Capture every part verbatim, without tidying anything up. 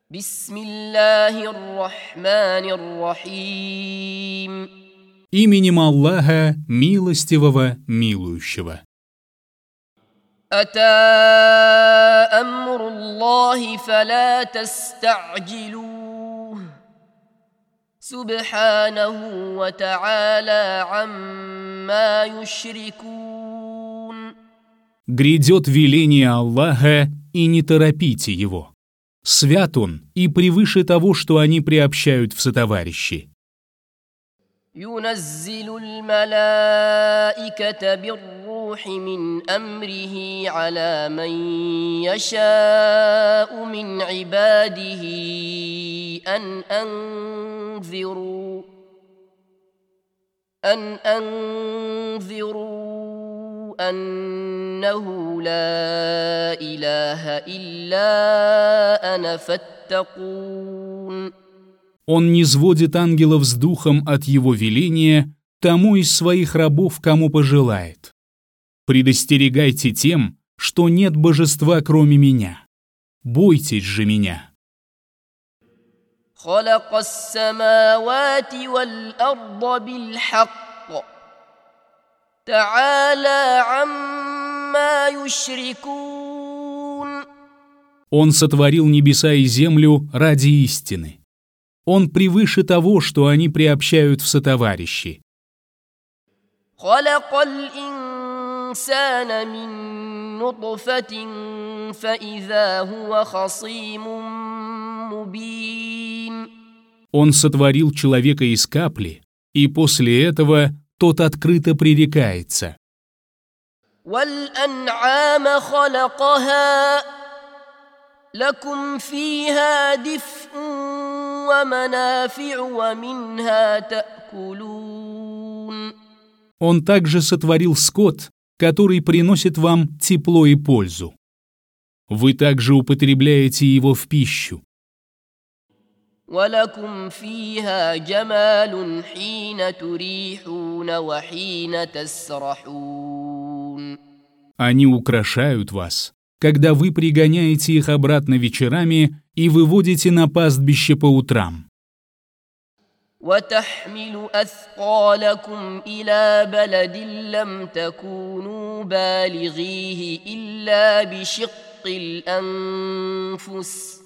بسم الله الرحمن الرحيم. Именем Аллаха, милостивого, милующего. أتى أمر الله فلا تستعجلوه سبحانه وتعالى عما يشركون. Грядет веление Аллаха, и не торопите его. Свят он и превыше того, что они приобщают в сотоварищи. ينزل الملائكة بالروح من أمره على من يشاء من عباده أن أنذروا أن أنذروا أنه لا إله إلا أنا فاتقون. Он низводит ангелов с духом от его веления тому из своих рабов, кому пожелает. Предостерегайте тем, что нет божества, кроме меня. Бойтесь же меня. خلق السماوات والأرض بالحق تعالى عما يشركون. Он сотворил небеса и землю ради истины. Он превыше того, что они приобщают в сотоварищи. خلق الإنسان من نطفة فإذا هو خصيم مبين. Он сотворил человека из капли, и после этого тот открыто пререкается. والأنعام خلقها لكم فيها دفء ومنافع ومنها تأكلون. Он также сотворил скот, который приносит вам тепло и пользу. Вы также употребляете его в пищу. ولكم فيها جمال حين تريحون وحين تسرحون. Они украшают вас, когда вы пригоняете их обратно вечерами и выводите на пастбище по утрам. وتحمل أثقالكم إلى بلد لم تكونوا بالغيه إلا بشق الأنفس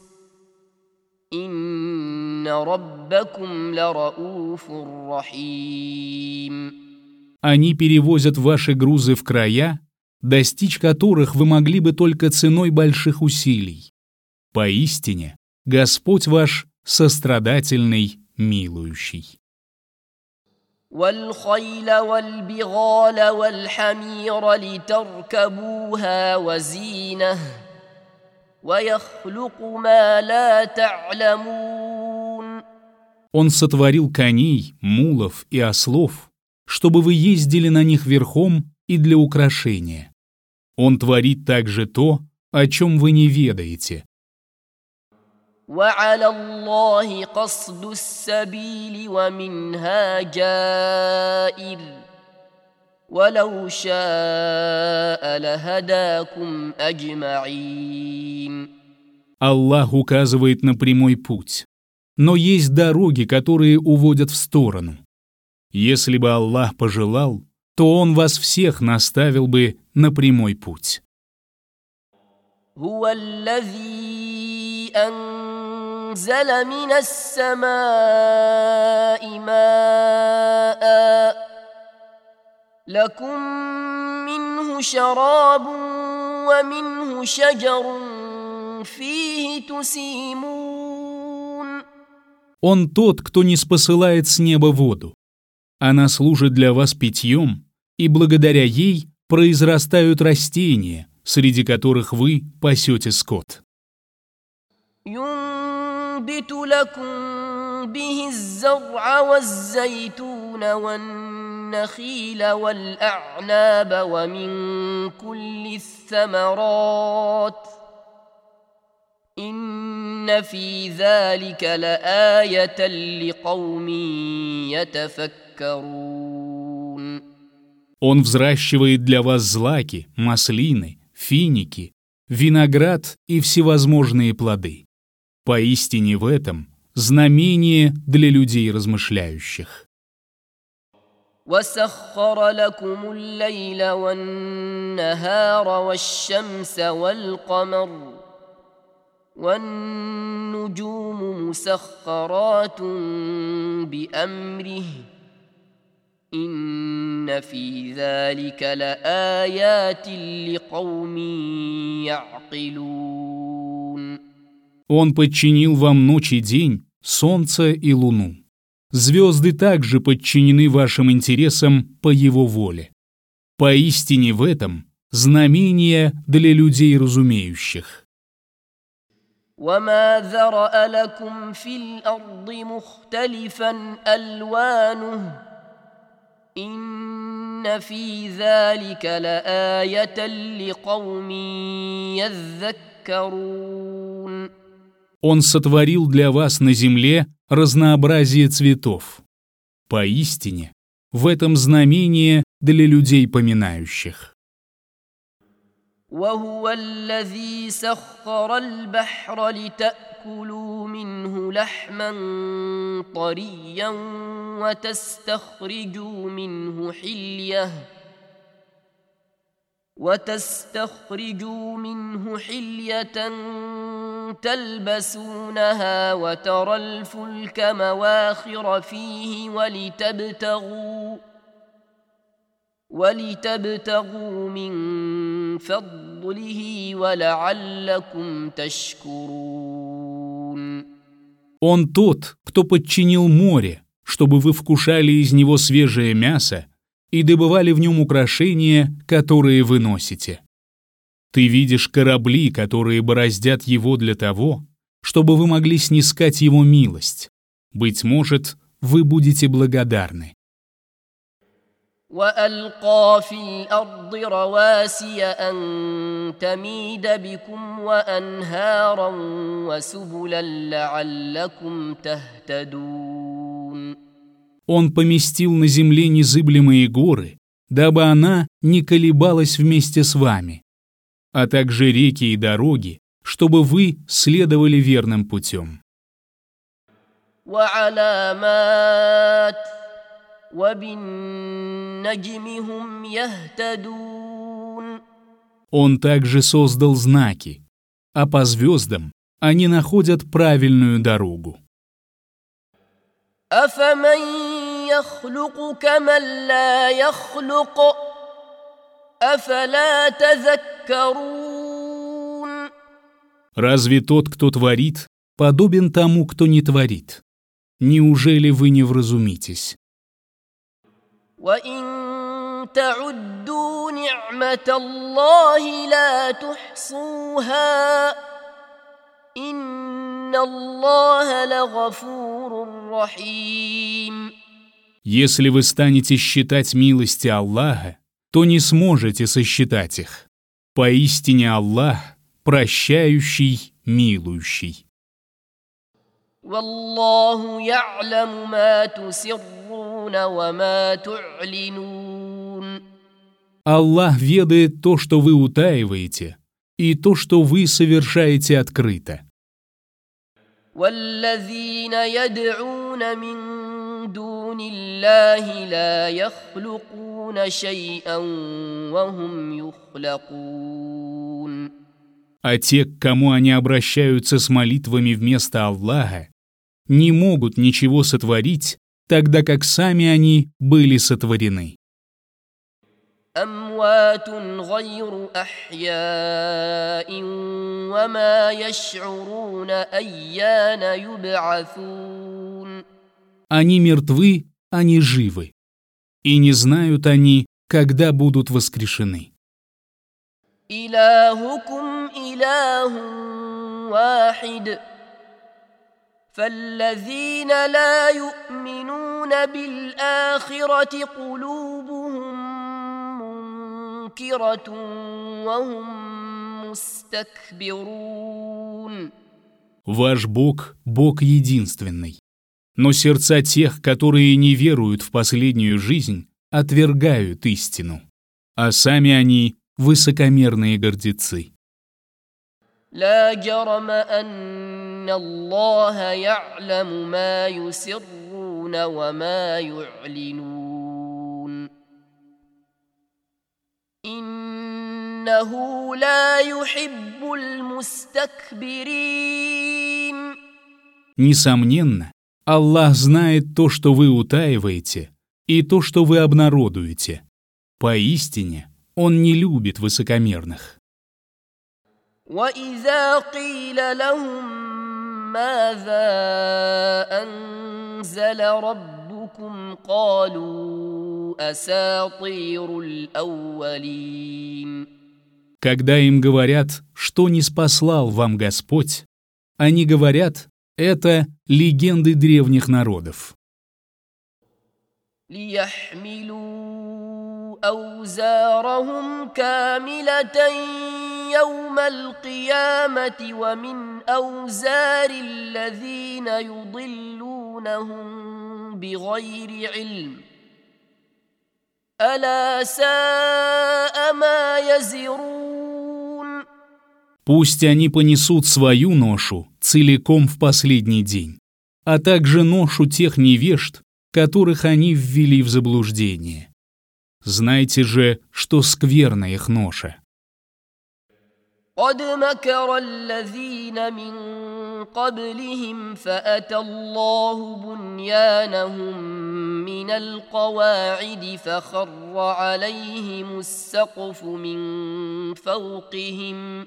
إن ربكم لرؤوف رحيم. Они перевозят ваши грузы в края, достичь которых вы могли бы только ценой больших усилий. Поистине, Господь ваш сострадательный, милующий. والخيل والبغال والحمير لتركبوها وزينة ويخلق ما لا تعلمون. Он сотворил коней, мулов и ослов, чтобы вы ездили на них верхом и для украшения. Он творит также то, о чем вы не ведаете. وعلى الله قصد السبيل ومنها جائر ولو شاء لهداكم أجمعين. Аллах указывает на прямой путь, но есть дороги, которые уводят в сторону. Если бы Аллах пожелал, то Он вас всех наставил бы на прямой путь. هو الذي أنزل من السماء ماء لكم منه شراب ومنه شجر فيه تسيمون. Он тот, кто ниспосылает с неба воду. Она служит для вас питьем, и благодаря ей произрастают растения, среди которых вы пасете скот. ينبت لكم به الزرع والزيتون والنخيل والأعناب ومن كل الثمرات إن في ذلك لآية لقوم يتفكرون. Он взращивает для вас злаки, маслины, финики, виноград и всевозможные плоды. Поистине в этом знамение для людей размышляющих. وسخر لكم الليل والنهار والشمس والقمر والنجوم مسخرات بأمره إن في ذلك لآيات لقوم يعقلون. Он подчинил вам ночь и день, солнце и луну. Звезды также подчинены вашим интересам по его воле. Поистине в этом знамение для людей разумеющих. وما ذرأ لكم في الأرض مختلفا ألوانه إن في ذلك لآية لقوم يذكرون. Он сотворил для вас на земле разнообразие цветов. Поистине, в этом знамение для людей поминающих. وهو الذي سخر البحر لتأكلوا منه لحما طريا وتستخرجوا منه حلية وتستخرجوا منه حلية تلبسونها وترى الفلك مواخر فيه ولتبتغوا ولتبتغوا من فضله ولعلكم تشكرون. Он тот, кто подчинил море, чтобы вы вкушали из него свежее мясо и добывали в нем украшения, которые вы носите. Ты видишь корабли, которые бороздят его для того, чтобы вы могли снискать его милость. Быть может, вы будете благодарны. وألقى في الأرض رواسي أن تميد بكم وأنهارا وسبلا لعلكم تهتدون. Он поместил на земле незыблемые горы, дабы она не колебалась вместе с вами, а также реки и дороги, чтобы вы следовали верным путем. وعلامات وبالنجم هم يهتدون. Он также создал знаки, а по звездам они находят правильную дорогу. أفمن يخلق كمن لا يخلق أفلا تذكرون. Разве тот, кто творит, подобен тому, кто не творит? Неужели вы не вразумитесь? وإن تعدوا نعمة الله لا تحصوها إن الله لغفور رحيم. Если вы станете считать милости Аллаха, то не сможете сосчитать их. Поистине Аллах прощающий, милующий. والله يعلم ما تسرون وما تعلنون. Аллах ведает то, что вы утаиваете, и то, что вы совершаете открыто. والذين يدعون من دون الله لا يخلقون شيئا وهم يخلقون. А те, к кому они обращаются с молитвами вместо Аллаха, не могут ничего сотворить, тогда как сами они были сотворены. أموات غير أحياء وما يشعرون أيان يبعثون. Они мертвы, они живы, и не знают они, когда будут воскрешены. إلهكم إله واحد فالذين لا يؤمنون بالآخرة قلوبهم منكرة وهم مستكبرون. Ваш Бог – Бог единственный. Но сердца тех, которые не веруют в последнюю жизнь, отвергают истину, а сами они – высокомерные гордецы. لا جرم أن الله يعلم ما يسرون وما يعلنون إنه لا يحب المستكبرين. Несомненно, Аллах знает то, что вы утаиваете, и то, что вы обнародуете. Поистине, Он не любит высокомерных. وَإِذَا قِيلَ لَهُم مَّاذَا أَنزَلَ رَبُّكُمْ قَالُوا أَسَاطِيرُ الْأَوَّلِينَ. Когда им говорят, что ниспослал вам Господь, они говорят, это легенды древних народов. لِيَحْمِلُوا أَوْزَارَهُمْ كَامِلَةً يوم القيامة ومن أوزار الذين يضلونهم بغير علم ألا ساء ما يزرون. Пусть они понесут свою ношу целиком в последний день, а также ношу тех невежд, которых они ввели в заблуждение. Знайте же, что скверна их ноша. قد مكر الذين من قبلهم فأتى الله بنيانهم من القواعد فخر عليهم السقف من فوقهم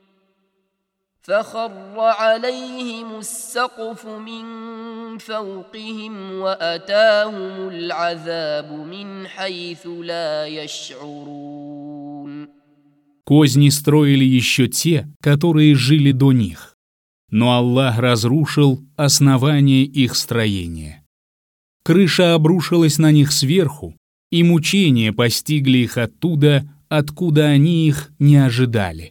فخر عليهم السقف من فوقهم وأتاهم العذاب من حيث لا يشعرون. Козни строили еще те, которые жили до них, но Аллах разрушил основание их строения. Крыша обрушилась на них сверху, и мучения постигли их оттуда, откуда они их не ожидали.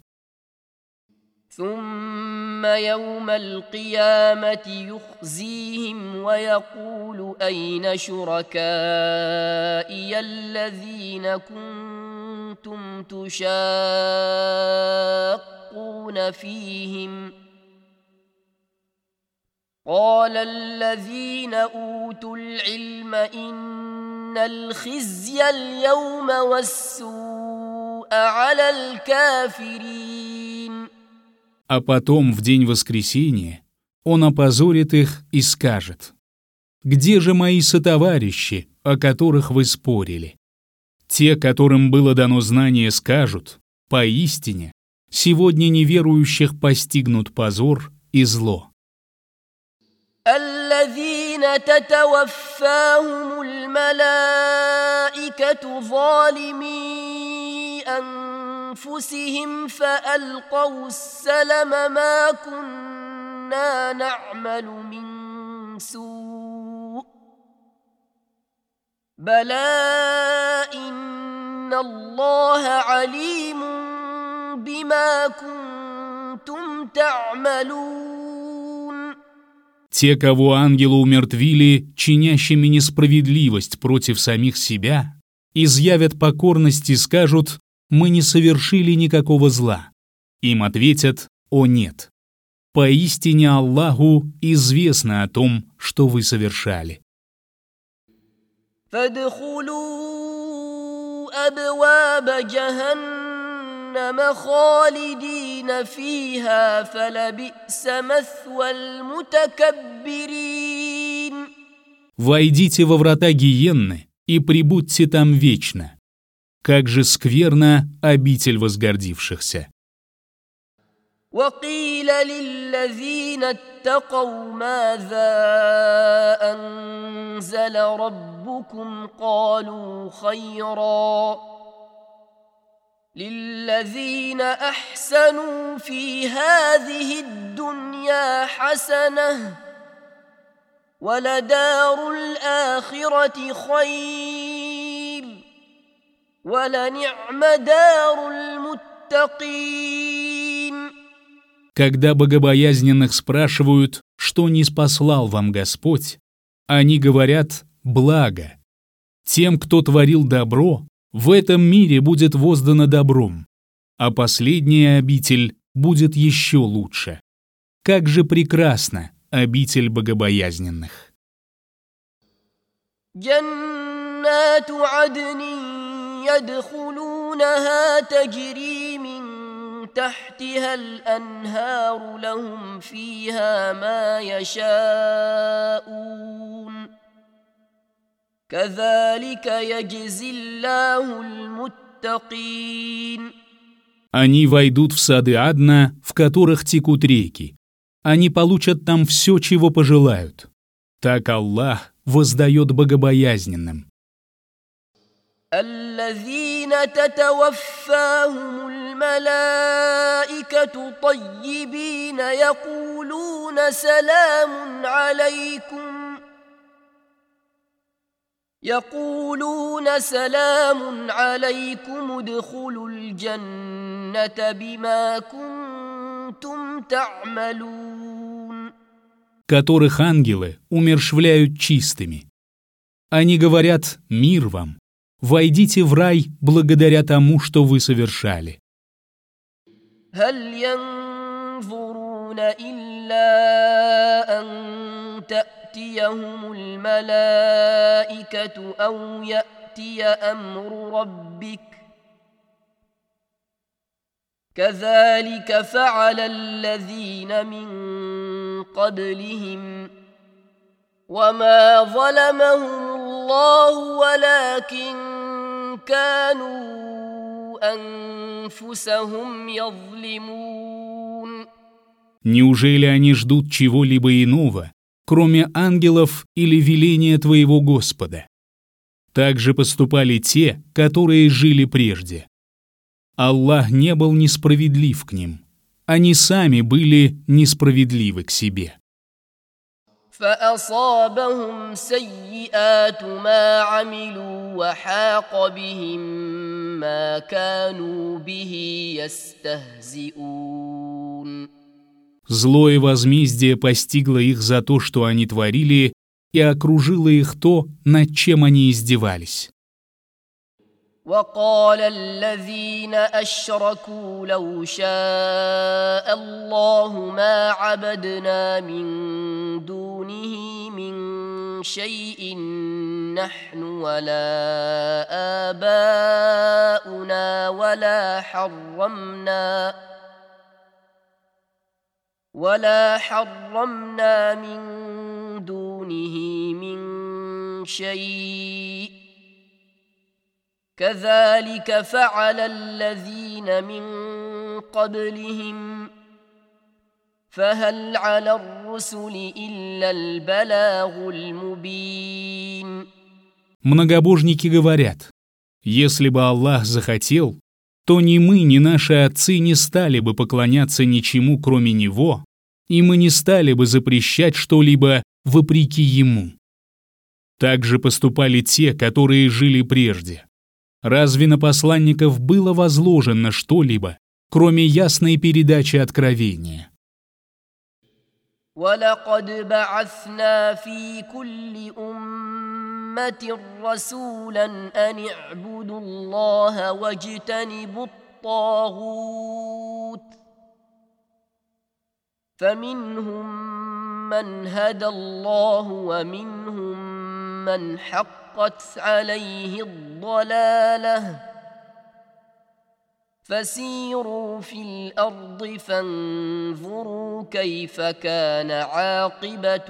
ثم يوم القيامة يخزيهم ويقول أين شركائي الذين كنتم تشاقون فيهم قال الذين أوتوا العلم إن الخزي اليوم والسوء على الكافرين. А потом, в день воскресения, Он опозорит их и скажет: «Где же мои сотоварищи, о которых вы спорили?» Те, которым было дано знание, скажут: «Поистине, сегодня неверующих постигнут позор и зло». الذين تتوفاهم الملائكة ظالمي أنفسهم فألقوا السلم ما كنا نعمل من سوء بلى إن الله عليم بما كنتم تعملون. Те, кого ангелы умертвили, чинящими несправедливость против самих себя, изъявят покорность и скажут: «Мы не совершили никакого зла». Им ответят: «О нет! Поистине Аллаху известно о том, что вы совершали». فادخلوا أبواب جهنم خالدين فيها فلبئس مثوى المتكبرين. Войдите во врата гиенны и пребудьте там вечно. Как же скверна обитель возгордившихся. وقيل للذين اتقوا ماذا أنزل ربكم قالوا خيرا للذين أحسنوا في هذه الدنيا حسنة ولدار الآخرة خير ولنعم دار المتقين. Когда богобоязненных спрашивают, что ниспослал вам Господь, они говорят: «Благо». Тем, кто творил добро, в этом мире будет воздано добром, а последняя обитель будет еще лучше. Как же прекрасна обитель богобоязненных! جنات عدن يدخلونها تجري من تحتها الأنهار لهم فيها ما يشاءون كذلك يجزي الله المتقين. Они войдут в сады Адна, в которых текут реки. Они получат там все, чего пожелают. Так Аллах воздает богобоязненным. الذين تتوفاهم الملائكة طيبين يقولون سلام عليكم يقولون سلام عليكم ادخلوا الجنة بما كنتم تعملون. Которых ангелы умерщвляют чистыми. Они говорят: «Мир вам! Войдите в рай благодаря тому, что вы совершали». هل ينظرون إلا أن تأتيهم الملائكة أو يأتي أمر ربك كذلك فعل الذين من قبلهم وما ظلمهم الله ولكن كانوا أنفسهم يظلمون. Неужели они ждут чего-либо иного, кроме ангелов или веления твоего Господа? Так же поступали те, которые жили прежде. Аллах не был несправедлив к ним. Они сами были несправедливы к себе. فأصابهم سيئات ما عملوا وحاق بهم ما كانوا به يستهزئون. Злое возмездие постигло их за то, что они творили, и окружило их то, над чем они издевались. وقال الذين أشركوا لو شاء الله ما عبدنا من دونه من شيء نحن ولا آباؤنا ولا حرمنا ولا حرمنا من دونه من شيء كذلك فعل الذين من قبلهم فهل على الرسل إلا البلاغ المبين. Многобожники говорят: если бы Аллах захотел, то ни мы, ни наши отцы не стали бы поклоняться ничему, кроме Него, и мы не стали бы запрещать что-либо вопреки Ему. Так же поступали те, которые жили прежде. Разве на посланников было возложено что-либо, кроме ясной передачи откровения? وَلَقَدْ بَعَثْنَا فِي كُلِّ أُمَّةٍ رَسُولًا أَنِ اعْبُدُوا اللَّهَ وَاجْتَنِبُوا الطَّاغُوتَ فَمِنْهُمْ مَنْ هَدَى اللَّهُ وَمِنْهُمْ مَنْ حَقَّتْ عَلَيْهِ الضَّلَالَةُ فسيروا في الأرض فانظروا كيف كان عاقبة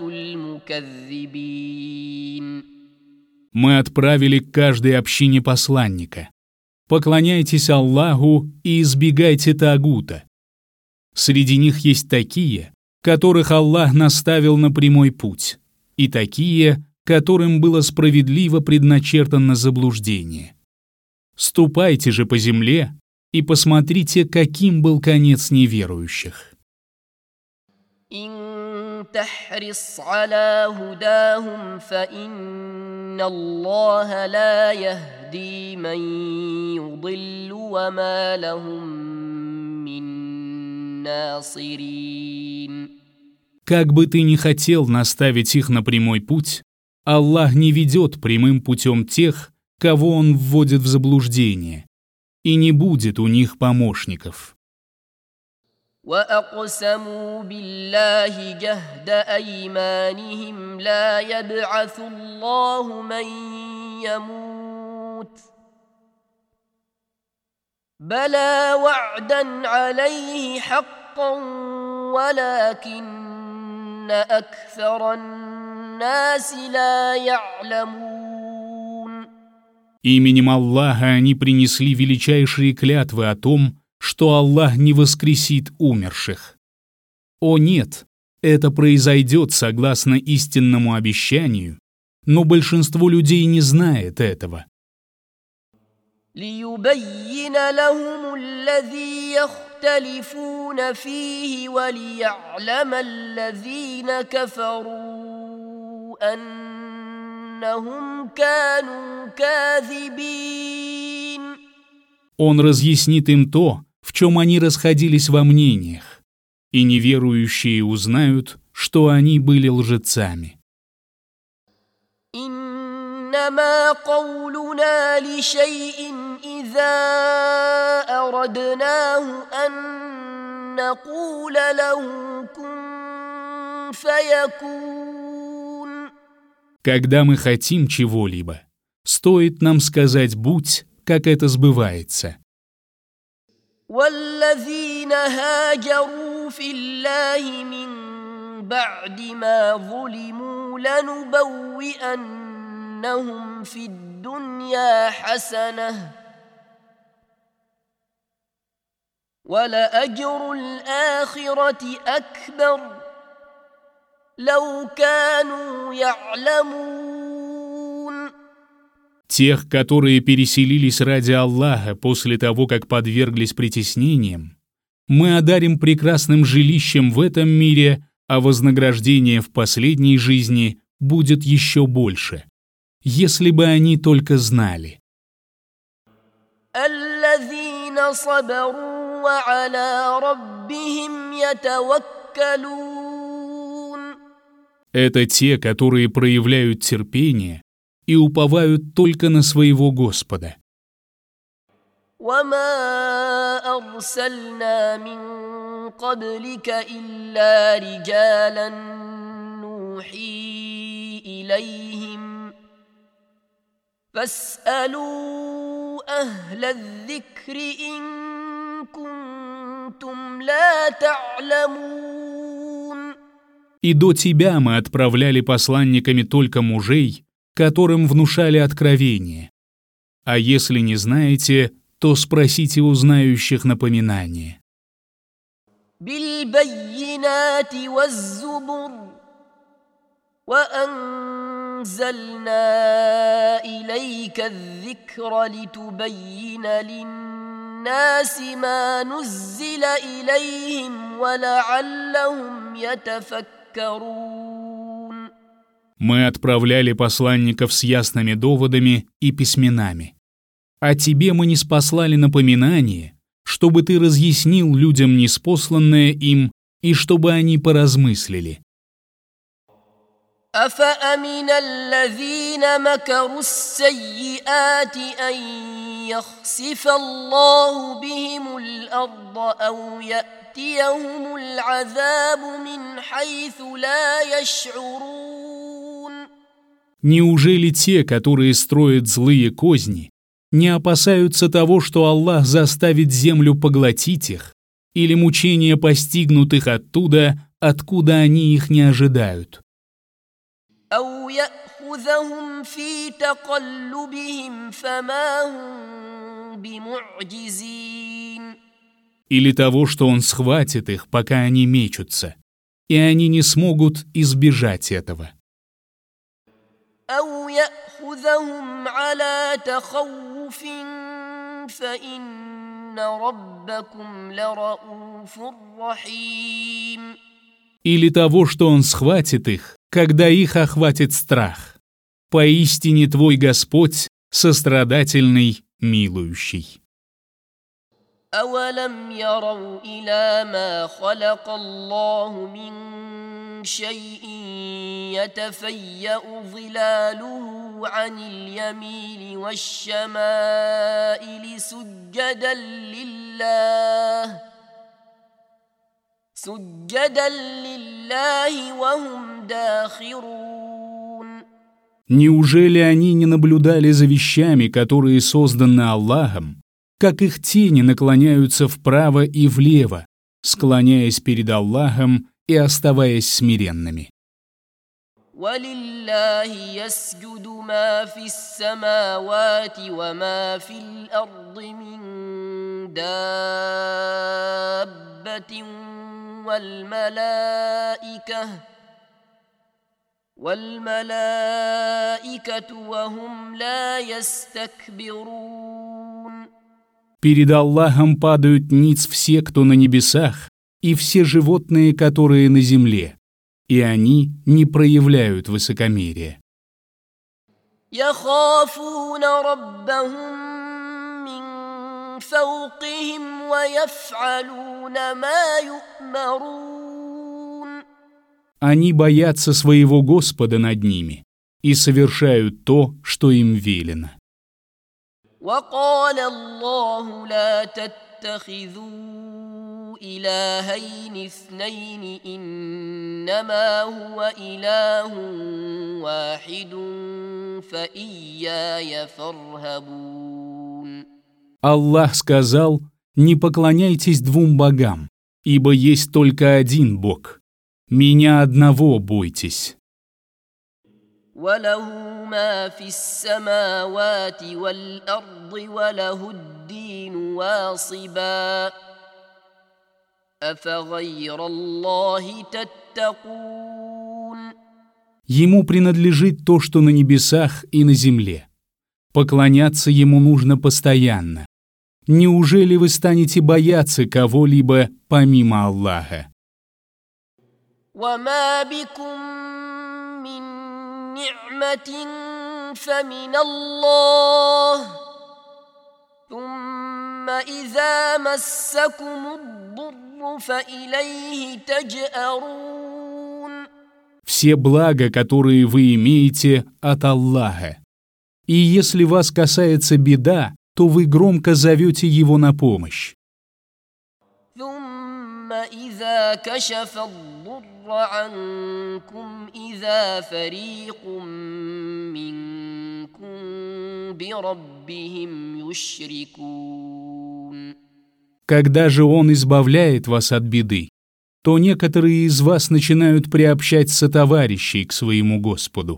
المكذبين. Мы отправили к каждой общине посланника. Поклоняйтесь Аллаху и избегайте тагута. Среди них есть такие, которых Аллах наставил на прямой путь, и такие, которым было справедливо предначертано заблуждение. Ступайте же по земле и посмотрите, каким был конец неверующих. إن تحرص على هداهم فإن الله لا يهدي من يضل وما لهم من ناصرين. Как бы ты ни хотел наставить их на прямой путь, Аллах не ведет прямым путем тех, кого Он вводит в заблуждение, и не будет у них помощников. وأقسموا بالله جهد أيمانهم لا يبعث الله من يموت بلى وعدا عليه حقا ولكن أكثر الناس لا يعلمون. Именем Аллаха они принесли величайшие клятвы о том, что Аллах не воскресит умерших. О нет, это произойдет согласно истинному обещанию, но большинство людей не знает этого. ليبين لهم الذي يختلفون فيه وليعلم الذين كفروا أنهم كانوا كاذبين. Он разъяснит им то, в чем они расходились во мнениях, и неверующие узнают, что они были лжецами. إنما قولنا لشيء إذا أردناه أن نقول له كن فيكون. Когда мы хотим чего-либо, стоит нам сказать «будь», как это сбывается. والذين هاجروا في الله من بعد ما ظلموا لنبوئنهم في الدنيا حسنة ولأجر الآخرة أكبر لو كانوا يعلمون. Тех, которые переселились ради Аллаха после того, как подверглись притеснениям, мы одарим прекрасным жилищем в этом мире, а вознаграждение в последней жизни будет еще больше, если бы они только знали. الذين صبروا وعلى ربهم يتوكلون. Это те, которые проявляют терпение и уповают только на своего Господа. وما أرسلنا من قبلك إلا رجالا نوحي إليهم فاسألوا أهل الذكر إن كنتم لا تعلمون. И до тебя мы отправляли посланниками только мужей, которым внушали откровение. А если не знаете, то спросите у знающих напоминание. بالبينات والزبر وأنزلنا إليك الذكر لتبين للناس ما نزل إليهم ولعلهم يتفكرون. Мы отправляли посланников с ясными доводами и письменами. А тебе мы ниспослали напоминание, чтобы ты разъяснил людям ниспосланное им и чтобы они поразмыслили. أفأمن الذين مكروا السيئات أن يخسف الله بهم الأرض أو يأتيهم العذاب من حيث لا يشعرون. Неужели те, которые строят злые козни, не опасаются того, что Аллах заставит землю поглотить их, или мучения постигнут их оттуда, откуда они их не ожидают? أو يأخذهم في تقلبهم فما هم بمعجزين. Или того, что Он схватит их, пока они мечутся, и они не смогут избежать этого. أو يأخذهم على تخوف فإن ربكم لرؤوف رحيم. Или того, что Он схватит их, когда их охватит страх. Поистине Твой Господь сострадательный, милующий. أولم يروا إلى ما خلق الله من شيء يتفيأ ظلاله عن اليمين والشمائل سجدا لله سجدا لله وهم داخرون. Неужели они не наблюдали за вещами, которые созданы Аллахом, как их тени наклоняются вправо и влево, склоняясь перед Аллахом и оставаясь смиренными? ولله يسجد ما في السماوات وما في الأرض من دابة والملائكة والملائكة وهم لا يستكبرون. Перед Аллахом падают ниц все, кто на небесах, и все животные, которые на земле, и они не проявляют высокомерия. يخافون ربهم من فوقهم ويفعلون ما يؤمرون. Они боятся своего Господа над ними и совершают то, что им велено. وقال الله لا تتخذوا إلهين اثنين إنما هو إله واحد فإياي فارهبون. Аллах сказал: «Не поклоняйтесь двум богам, ибо есть только один Бог. Меня одного бойтесь». وله ما في السماوات والأرض وله الدين واصبا أفغير الله تتقون. Ему принадлежит то, что на небесах и на земле. Поклоняться ему нужно постоянно. Неужели вы станете бояться кого-либо помимо Аллаха? وما بكم من نعمة فمن الله ثم إذا مسكم الضر فإليه تجأرون. Все блага, которые вы имеете, от Аллаха. И если вас касается беда, то вы громко зовете его на помощь. ثم إذا كشف الضر عنكم إذا فريق منكم بربهم يشركون. Когда же он избавляет вас от беды, то некоторые из вас начинают приобщать сотоварищей к своему Господу.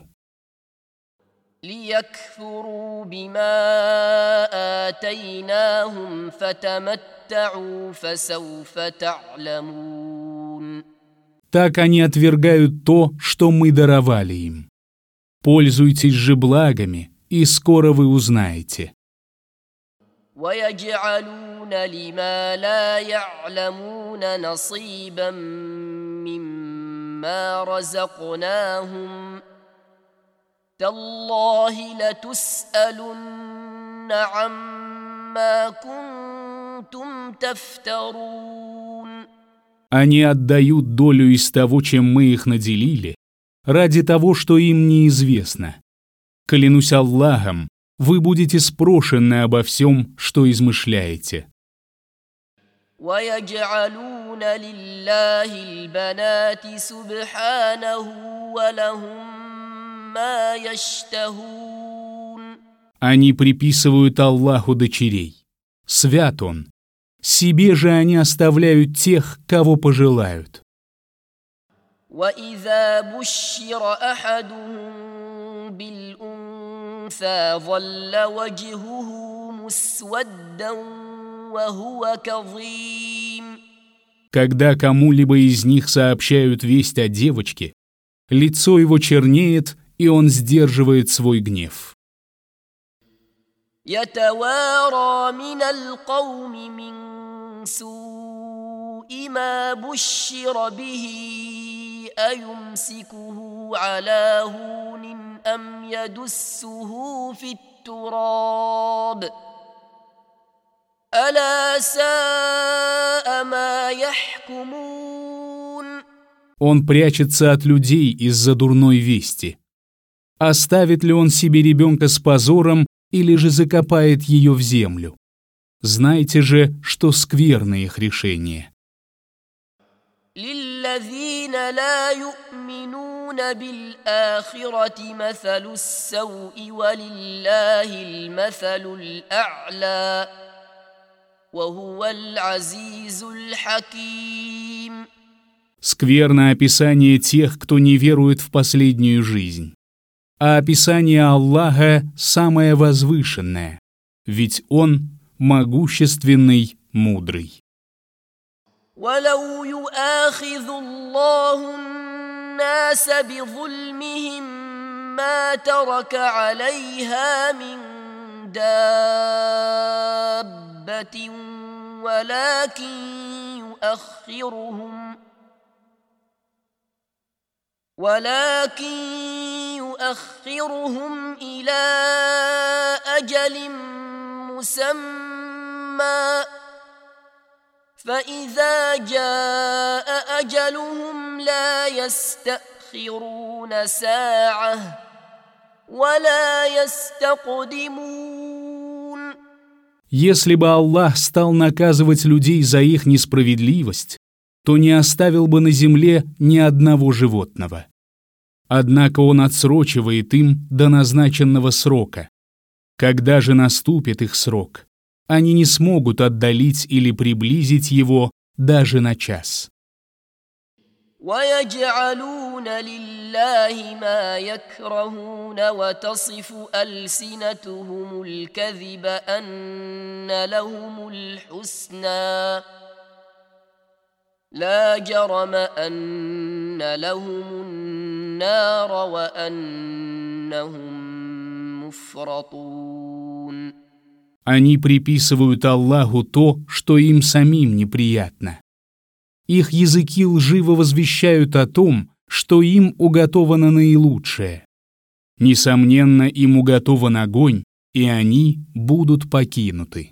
ليكفروا بما آتيناهم فتمتعوا فسوف تعلمون. Так они отвергают то, что мы даровали им. Пользуйтесь же благами, и скоро вы узнаете. ويجعلون لما لا يعلمون نصيبا مما رزقناهم تالله لتسألن عما كنتم تفترون. Они отдают долю из того, чем мы их наделили, ради того, что им неизвестно. Клянусь Аллахом, вы будете спрошены обо всем, что измышляете. ويجعلون لله البنات سبحانه ولهم ما يشتهون. Они приписывают Аллаху дочерей. Свят Он. Себе же они оставляют тех, кого пожелают. وإذا بشر أحدهم بالأنثى ظل وجهه مسودا وهو كظيم. Когда кому-либо из них сообщают весть о девочке, лицо его чернеет, и он сдерживает свой гнев. يتوارى من القوم من سوء ما بشر به أيمسكه على هون أم يدسه في التراب ألا ساء ما يحكمون. Он прячется от людей из-за дурной вести. Оставит ли он себе ребенка с позором или же закопает ее в землю? Знайте же, что скверно их решение. للذين لا يؤمنون بالآخرة مثل السوء ولله المثل الأعلى وهو العزيز الحكيم. Скверно описание тех, кто не верует в последнюю жизнь. А описание Аллаха самое возвышенное, ведь Он могущественный, мудрый. ولو يؤاخذ الله الناس بظلمهم ما ترك عليها من دابة ولكن يؤخرهم ولكن يؤخرهم إلى أجل مسمى فإذا جاء أجلهم لا يستأخرون ساعة ولا يستقدمون. Если бы Аллах стал наказывать людей за их несправедливость, то не оставил бы на земле ни одного животного. Однако Он отсрочивает им до назначенного срока. Когда же наступит их срок, они не смогут отдалить или приблизить его даже на час. وَيَجْعَلُونَ لِلَّهِ مَا يَكْرَهُونَ وَتَصِفُ أَلْسِنَتُهُمُ الْكَذِبَ أَنَّ لَهُمُ الْحُسْنَى لَا جَرَمَ أَنَّ لَهُمُ النَّارَ وَأَنَّهُمْ مُفْرَطُونَ. Они приписывают Аллаху то, что им самим неприятно. Их языки лживо возвещают о том, что им уготовано наилучшее. Несомненно, им уготован огонь, и они будут покинуты.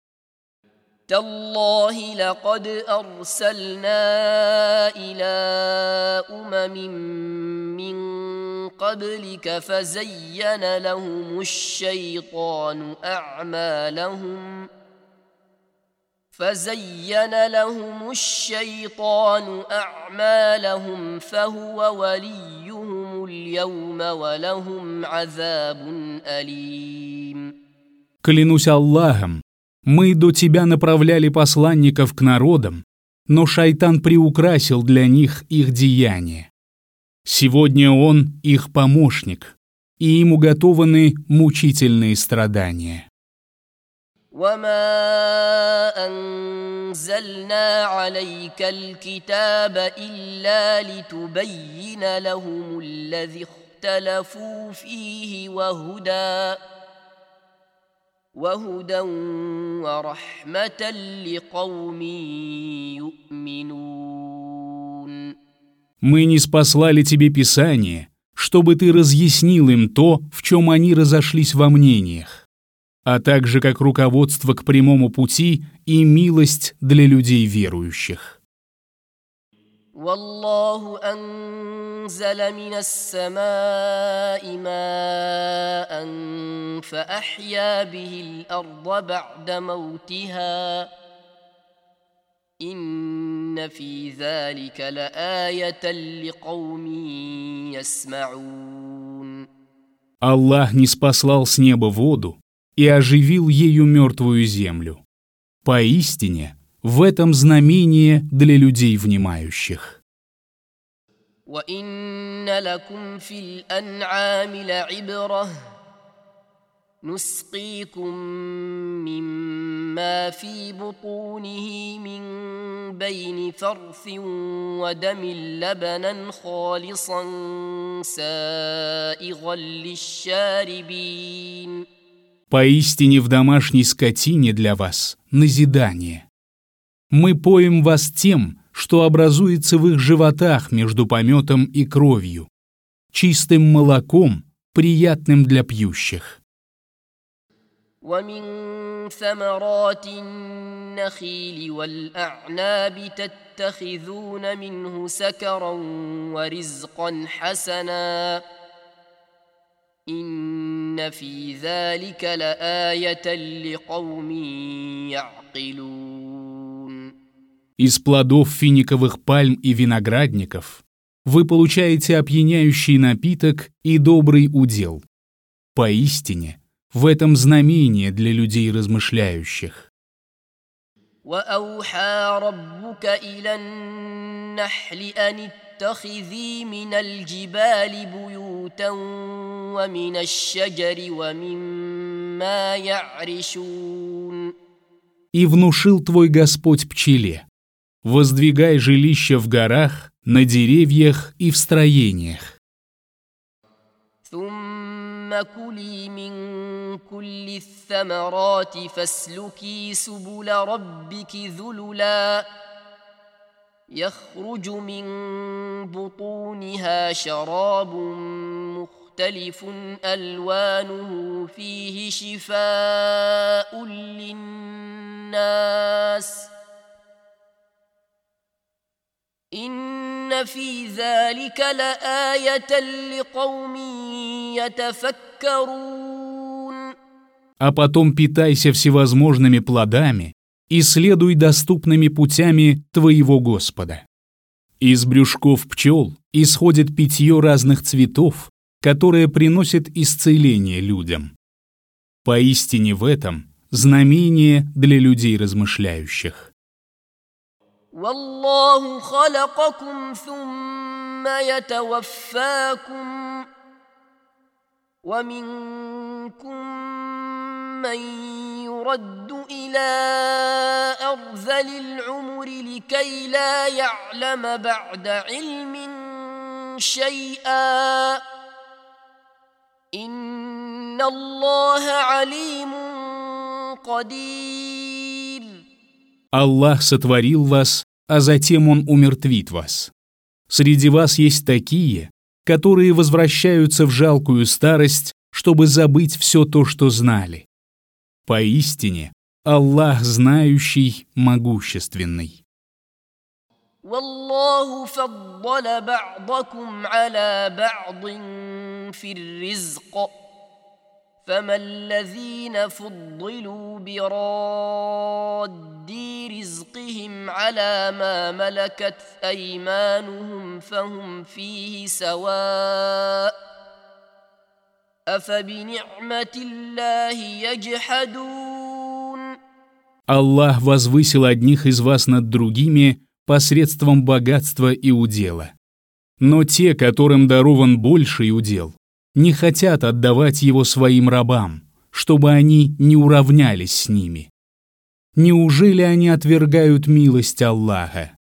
تالله لقد أرسلنا إلى أمم من قبلك فزين لهم الشيطان أعمالهم فزين لهم الشيطان أعمالهم فهو وليهم اليوم ولهم عذاب أليم. Клянусь Аллахом, мы до тебя направляли посланников к народам, но шайтан приукрасил для них их деяния. Сегодня он их помощник, и им уготованы мучительные страдания. وما أنزلنا عليك الكتاب إلا لتبين لهم الذي اختلفوا فيه وهدى وهدى ورحمة لقوم يؤمنون. Мы не спаслали тебе Писание, чтобы ты разъяснил им то, в чем они разошлись во мнениях, а также как руководство к прямому пути и милость для людей верующих. والله أنزل من السماء ماء فأحيا به الأرض بعد موتها إن في ذلك لآية لقوم يسمعون. Аллах ниспослал с неба воду и оживил ею мертвую землю. Поистине, в этом знамение для людей внимающих. وَإِنَّ لَكُمْ فِي الْأَنْعَامِ لَعِبْرَةً نُسْقِيكُم مِّمَّا فِي بُطُونِهِ مِن بَيْنِ فَرْثٍ وَدَمٍ لَبَنًا خَالِصًا سَائِغًا لِّلشَّارِبِينَ. Поистине в домашней скотине для вас назидание. Мы поим вас тем, что образуется в их животах между пометом и кровью, чистым молоком, приятным для пьющих. ومن ثمرات النخيل والأعناب تتخذون منه سكرا ورزقا حسنا إن في ذلك لآية لقوم يعقلون. из плодов финиковых пальм и виноградников вы получаете опьяняющий напиток и добрый удел. Поистине, в этом знамение для людей размышляющих. وأوحى ربك إلى النحل أن اتخذي من الجبال بيوتا ومن الشجر ومما يعرشون. И внушил твой Господь пчеле: воздвигай жилища в горах, на деревьях и в строениях. ثم كلي من كل الثمرات فاسلكي سبل ربك ذللا يخرج من بطونها شراب مختلف ألوانه فيه شفاء للناس إن في ذلك لآية لقوم يتفكرون. А потом питайся всевозможными плодами и следуй доступными путями твоего Господа. Из брюшков пчел исходит питье разных цветов, которое приносит исцеление людям. Поистине в этом знамение для людей размышляющих. والله خلقكم ثم يتوفاكم ومنكم من يرد إلى أرذل العمر لكي لا يعلم بعد علم شيئا إن الله عليم قدير. Аллах сотворил вас, а затем Он умертвит вас. Среди вас есть такие, которые возвращаются в жалкую старость, чтобы забыть все то, что знали. Поистине, Аллах знающий, могущественный. والله فضل بعضكم على بعض في الرزق فما الذين فضلوا براد رزقهم على ما ملكت أيمانهم فهم فيه سواء أفبنعمة الله يجحدون. Аллах возвысил одних из вас над другими посредством богатства и удела. Но те, которым дарован больший удел, не хотят отдавать его своим рабам, чтобы они не уравнялись с ними. Неужели они отвергают милость Аллаха?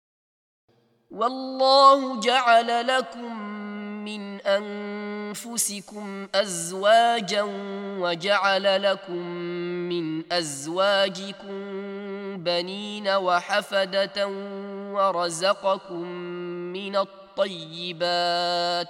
والله جعل لكم من أنفسكم أزواجا وجعل لكم من أزواجكم بنين وحفدة ورزقكم من الطيبات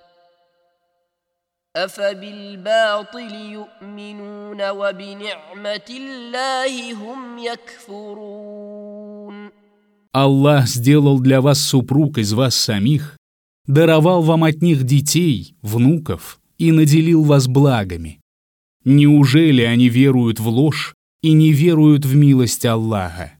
أفبالباطل يؤمنون وبنعمة الله هم يكفرون. Аллах сделал для вас супруг из вас самих, даровал вам от них детей, внуков и наделил вас благами. Неужели они веруют в ложь и не веруют в милость Аллаха?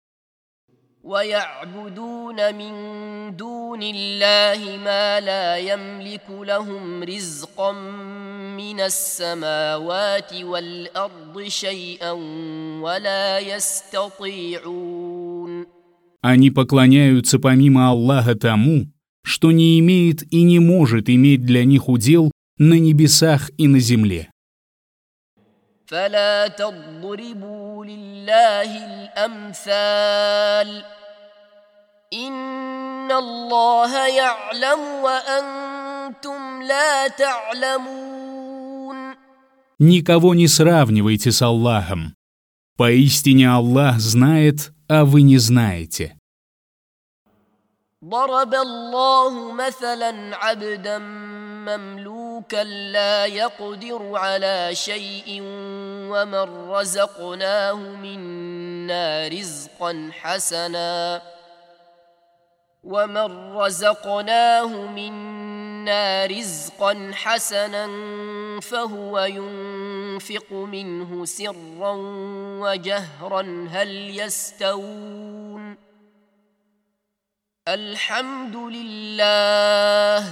ويعبدون من دون الله ما لا يملك لهم رزقا من السماوات والأرض شيئا ولا يستطيعون. Они поклоняются помимо Аллаха тому, что не имеет и не может иметь для них удел на небесах и на земле. فلا تضربوا لله الأمثال إن الله يعلم وأنتم لا تعلمون. Никого не сравнивайте с Аллахом. Поистине Аллах знает, а вы не знаете. ضرب الله مثلا عبدا مملوكا لا يقدر على شيء ومن رزقناه منا رزقا حسنا ومن رزقناه منا رزقا حسنا فهو ينفق منه سرا وجهرا هل يستوون. الحمد لله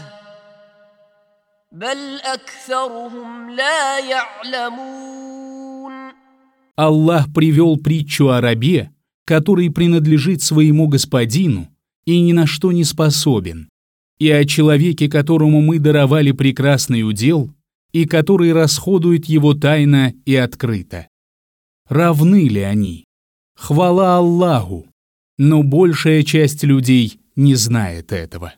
بل أكثرهم لا يعلمون. Аллах привел притчу о рабе, который принадлежит своему господину и ни на что не способен, и о человеке, которому мы даровали прекрасный удел, и который расходует его тайно и открыто. Равны ли они? Хвала Аллаху, но большая часть людей не знает этого.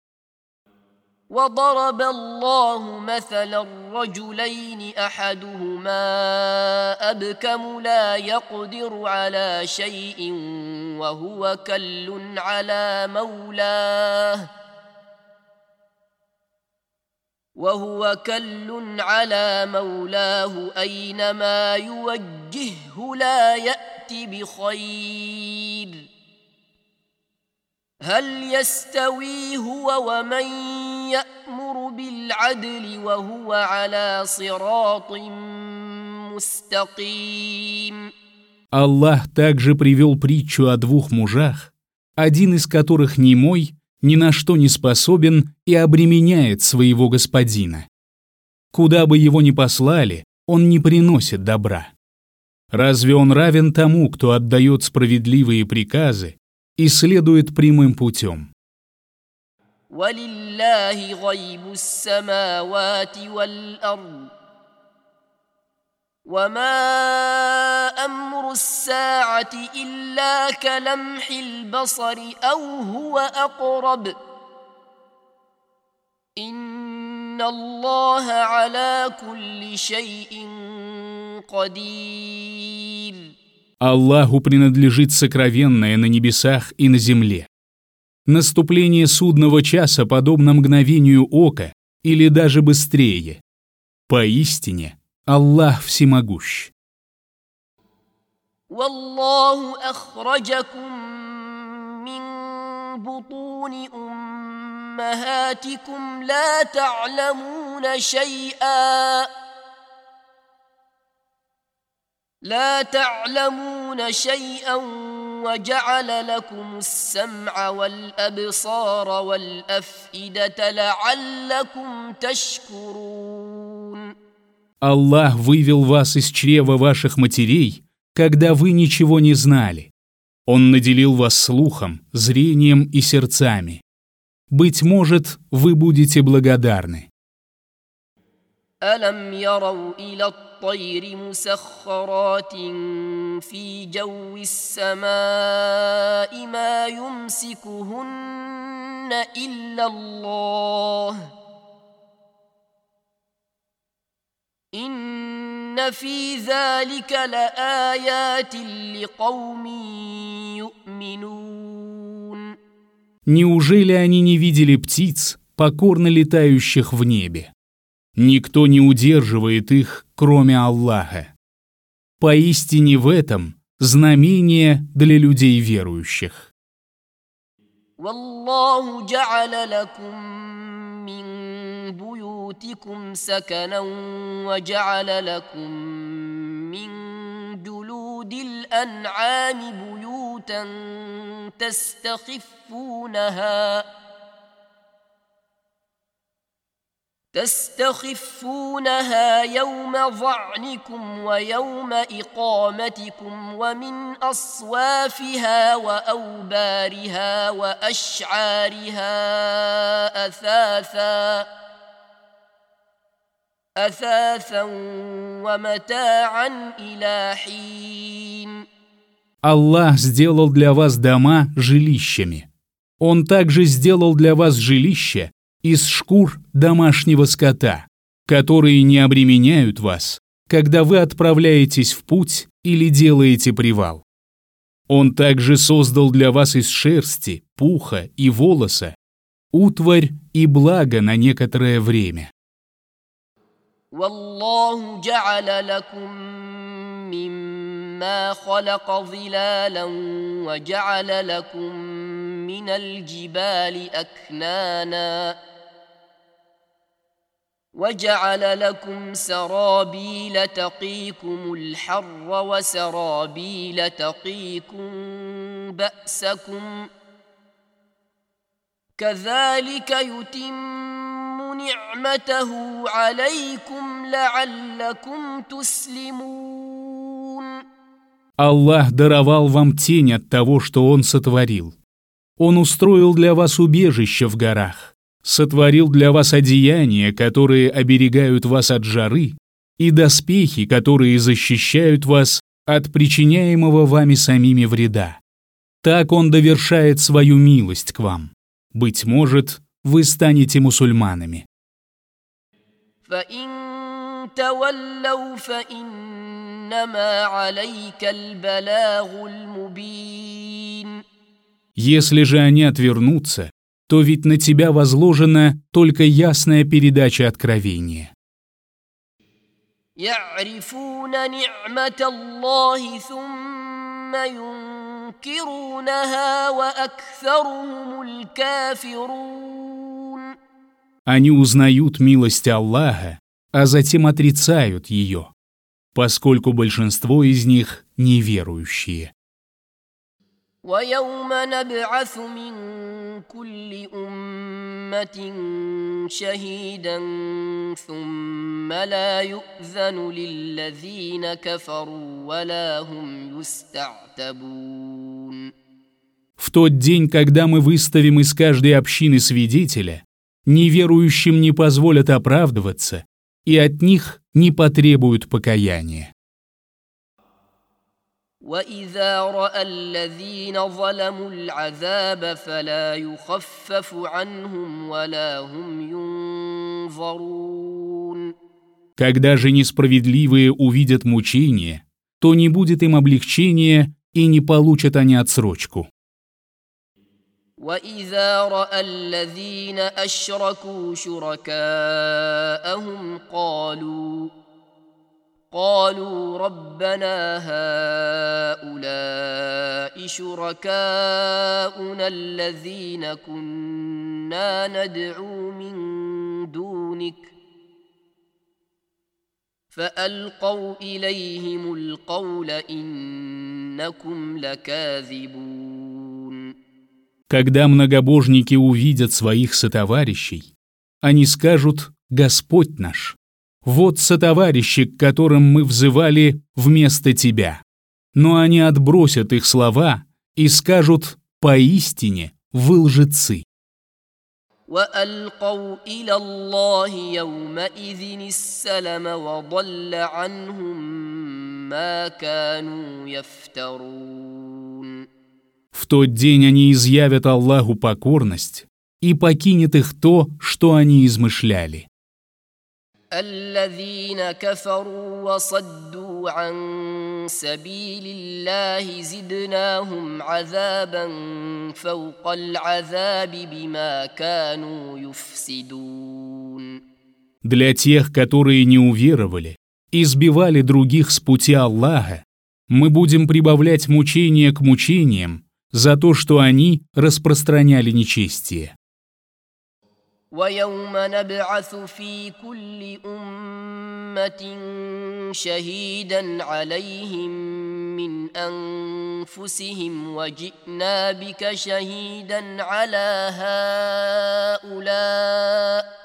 وضرب الله مثلا رجلين أحدهما أبكم لا يقدر على شيء وهو كل على مولاه وهو كل على مولاه أينما يوجهه لا يأتي بخير هل يستوي هو ومن يأمر بالعدل وهو على صراط مستقيم. Аллах также привел притчу о двух мужах, один из которых немой, ни на что не способен и обременяет своего господина. Куда бы его ни послали, он не приносит добра. Разве он равен тому, кто отдает справедливые приказы и следует прямым путем? وَلِلَّهِ غَيْبُ السَّمَاوَاتِ وَالْأَرْضِ وَمَا أَمْرُ السَّاعَةِ إِلَّا كَلَمْحِ الْبَصَرِ أَوْ هُوَ أَقْرَبُ إِنَّ اللَّهَ عَلَى كُلِّ شَيْءٍ قَدِيرٌ. Аллаху принадлежит сокровенное на небесах и на земле. Наступление судного часа подобно мгновению ока или даже быстрее. Поистине, Аллах всемогущ. وَاللَّهُ أَخْرَجَكُم مِّن بُطُونِ أُمَّهَاتِكُمْ لَا تَعْلَمُونَ شَيْئًا لا تعلمون شيئا وجعل لكم السمع والأبصار والأفئدة لعلكم تشكرون. Аллах вывел вас из чрева ваших матерей, когда вы ничего не знали. Он наделил вас слухом, зрением и сердцами. Быть может, вы будете благодарны. ألم يروا إلى الطير مسخرات في جو السماء ما يمسكهن إلا الله إن في ذلك لآيات لقوم يؤمنون. Неужели они не видели птиц, покорно летающих в небе? Никто не удерживает их, кроме Аллаха. Поистине в этом знамение для людей верующих. والله جعل لكم من بيوتكم سكنا وجعل لكم من جلود الأنعام بيوتا تستخفونها تستخفونها يوم ظعنكم ويوم إقامتكم ومن أصوافها وأوبارها وأشعارها أثاثا أثاثا ومتاعا إلى حين. Аллах сделал для вас дома жилищами. Он также сделал для вас жилища из шкур домашнего скота, которые не обременяют вас, когда вы отправляетесь в путь или делаете привал. Он также создал для вас из шерсти, пуха и волоса утварь и благо на некоторое время. والله جعل لكم مما خلق ظلالا وجعل لكم من الجبال أكنانا وجعل لكم سرابيل تقيكم الحر وسرابيل تقيكم بأسكم كذلك يتم نعمته عليكم لعلكم تسلمون. Аллах даровал вам тень от того, что Он сотворил. Он устроил для вас убежище в горах, сотворил для вас одеяния, которые оберегают вас от жары, и доспехи, которые защищают вас от причиняемого вами самими вреда. Так Он довершает свою милость к вам. Быть может, вы станете мусульманами. فإن تولوا فإنما عليك البلاغ المبين. Если же они отвернутся, то ведь на тебя возложена только ясная передача откровения. يعرفون نعمة الله ثم ينكرونها وأكثرهم الكافرون. Они узнают милость Аллаха, а затем отрицают ее, поскольку большинство из них неверующие. ويوم نبعث من كل أمة شهيدا ثم لا يؤذن للذين كفروا ولا هم يستعتبون. В тот день, когда мы выставим из каждой общины свидетеля, неверующим не позволят оправдываться, и от них не потребуют покаяния. وإذا رأى الذين ظلموا العذاب فلا يخفف عنهم ولا هم ينظرون. Когда же несправедливые увидят мучения, то не будет им облегчения и не получат они отсрочку. وإذا رأى الذين أشركوا شركاءهم قالوا قالوا ربنا هؤلاء شركاؤنا الذين كنا ندعو من دونك فألقوا إليهم القول إنكم لكاذبون. Когда многобожники увидят своих сотоварищей, они скажут: «Господь наш, вот сотоварищи, к которым мы взывали вместо Тебя». Но они отбросят их слова и скажут: «Поистине вы лжецы». وألقوا إلى الله يومئذ السلم وضل عنهم ما كانوا يفترون. В тот день они изъявят Аллаху покорность, и покинет их то, что они измышляли. الذين كفروا وصدوا عن سبيل الله زدناهم عذابا فوق العذاب بما كانوا يفسدون. Для тех, которые не уверовали и сбивали других с пути Аллаха, мы будем прибавлять мучения к мучениям за то, что они распространяли нечестие. ويوم نبعث في كل أمة شهيدا عليهم من أنفسهم وجئنا بك شهيدا على هؤلاء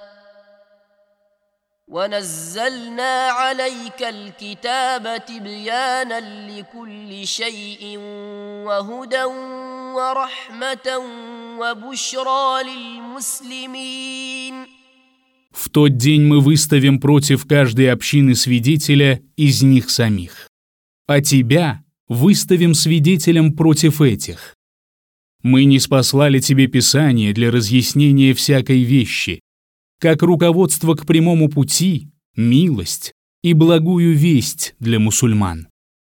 ونزلنا عليك الكتاب تبيانا لكل شيء وهدى ورحمة وبشرى للمسلمين. В тот день мы выставим против каждой общины свидетеля из них самих, а тебя выставим свидетелем против этих. Мы ниспослали тебе Писание для разъяснения всякой вещи, как руководство к прямому пути, милость и благую весть для мусульман.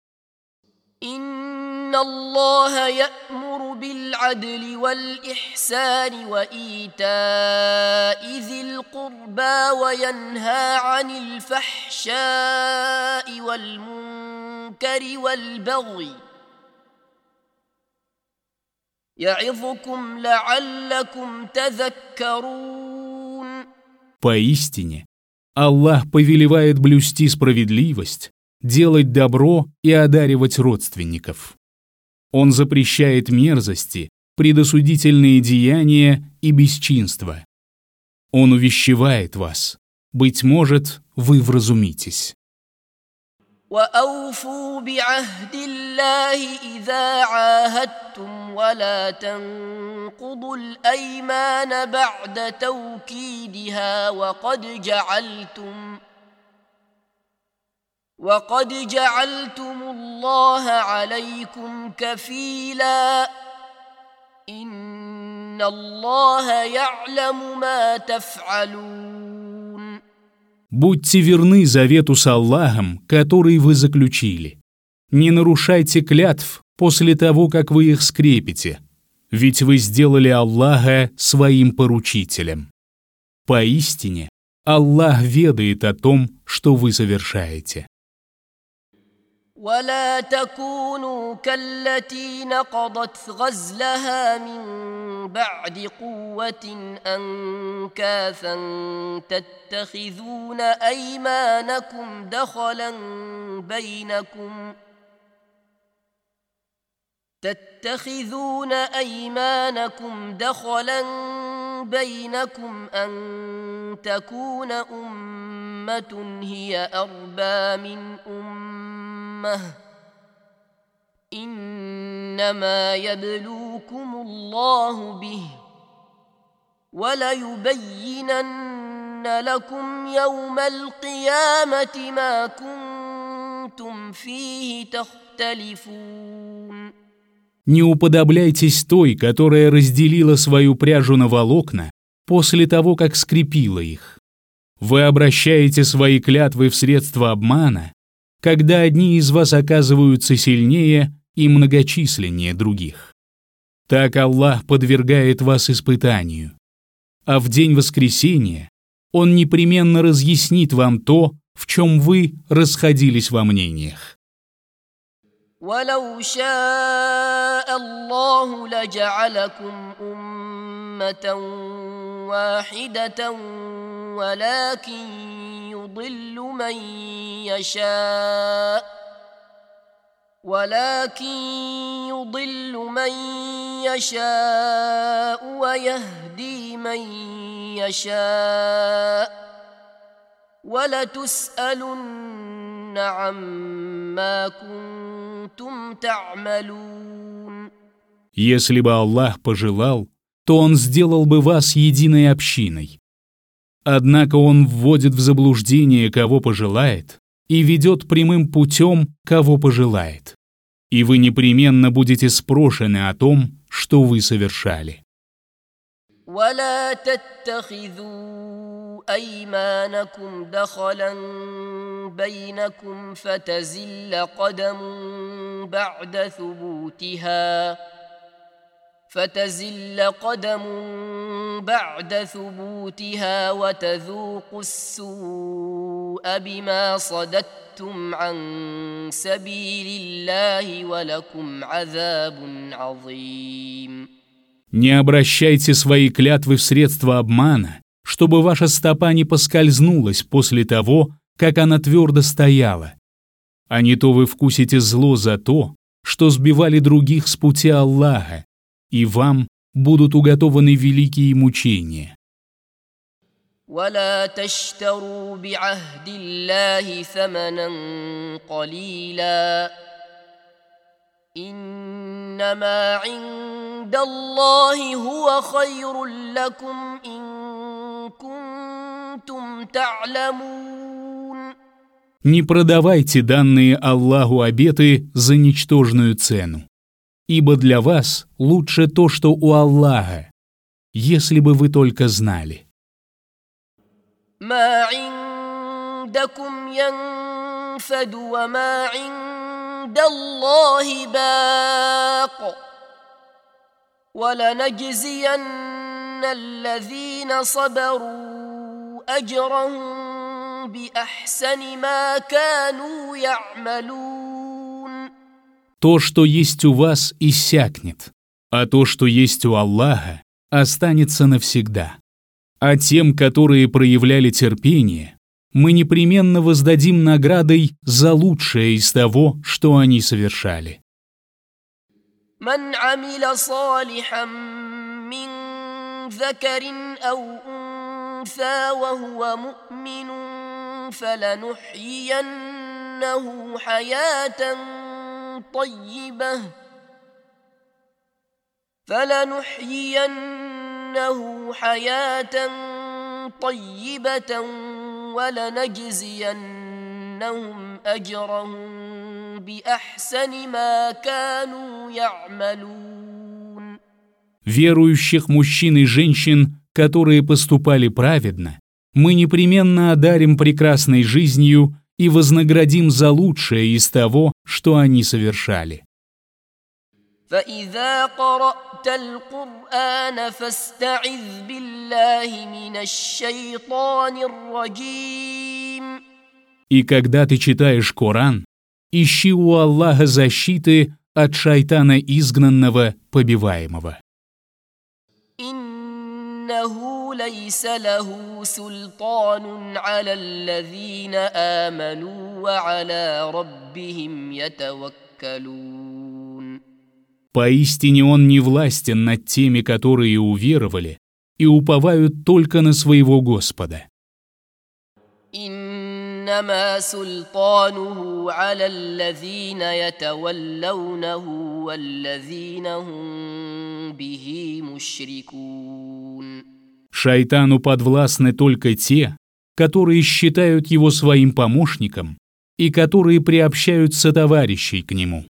إن الله يأمر بالعدل والإحسان وإيتاء ذي القربى وينهى عن الفحشاء والمنكر والبغي يعظكم لعلكم تذكرون. Поистине, Аллах повелевает блюсти справедливость, делать добро и одаривать родственников. Он запрещает мерзости, предосудительные деяния и бесчинства. Он увещевает вас. Быть может, вы вразумитесь. وأوفوا بعهد الله إذا عاهدتم ولا تنقضوا الأيمان بعد توكيدها وقد جعلتم وقد جعلتم الله عليكم كفيلا إن الله يعلم ما تفعلون. Будьте верны завету с Аллахом, который вы заключили. Не нарушайте клятв после того, как вы их скрепите, ведь вы сделали Аллаха своим поручителем. Поистине, Аллах ведает о том, что вы совершаете. ولا تكونوا كالتي نقضت غزلها من بعد قوة أنكاثا تتخذون أيمانكم دخلا بينكم تتخذون أيمانكم دخلا بينكم أن تكون أمة هي أربى من أمة إنما يبلوكم الله به وليبينن لكم يوم القيامة ما كنتم فيه تختلفون. Не уподобляйтесь той, которая разделила свою пряжу на волокна после того, как скрепила их. Вы обращаете свои клятвы в средства обмана, когда одни из вас оказываются сильнее и многочисленнее других. Так Аллах подвергает вас испытанию, а в день воскресения Он непременно разъяснит вам то, в чем вы расходились во мнениях. ولو شاء الله لجعلكم أمة واحدة ولكن يضل من يشاء ولكن يضل من يشاء ويهدي من يشاء ولتسألن عما كنتم تعملون. Если бы Аллах пожелал, то Он сделал бы вас единой общиной. Однако Он вводит в заблуждение, кого пожелает, и ведет прямым путем, кого пожелает. И вы непременно будете спрошены о том, что вы совершали. ولا تتخذوا أيمانكم دخلا بينكم فتزل قدم بعد ثبوتها فتزل قدم بعد ثبوتها وتذوقوا السوء بما صددتم عن سبيل الله ولكم عذاب عظيم. Не обращайте свои клятвы в средства обмана, чтобы ваша стопа не поскользнулась после того, как она твердо стояла. А не то вы вкусите зло за то, что сбивали других с пути Аллаха, и вам будут уготованы великие мучения. ولا تشتروا بعهد الله ثمنا قليلا إنما عند الله هو خير لكم إن كنتم تعلمون. Не продавайте данные Аллаху обеты за ничтожную цену, ибо для вас лучше то, что у Аллаха, если бы вы только знали. ما عندكم ينفد وما عند الله باق ولنجزين الذين صبروا أجرهم بأحسن ما كانوا يعملون. То, что есть у вас, иссякнет, а то, что есть у Аллаха, останется навсегда. А тем, которые проявляли терпение, мы непременно воздадим наградой за лучшее из того, что они совершали. من عمل صالحا من ذكر أو أنثى وهو مؤمن فلنحيينه حياة طيبة فلنحيينه حياة طيبة ولنجزينهم أجرهم بأحسن ما كانوا يعملون. Верующих мужчин и женщин, которые поступали праведно, мы непременно одарим прекрасной жизнью и вознаградим за лучшее из того, что они совершали. فإذا قرأت القرآن فاستعذ بالله من الشيطان الرجيم. И когда ты читаешь Коран, ищи у Аллаха защиты от шайтана изгнанного, побиваемого. إنه ليس له سلطان على الذين آمنوا وعلى ربهم يتوكلون. Поистине он не властен над теми, которые уверовали и уповают только на своего Господа. إنما سلطانه على الذين يتولونه والذين هم به مشركون. Шайтану подвластны только те, которые считают его своим помощником и которые приобщают сотоварищей к нему.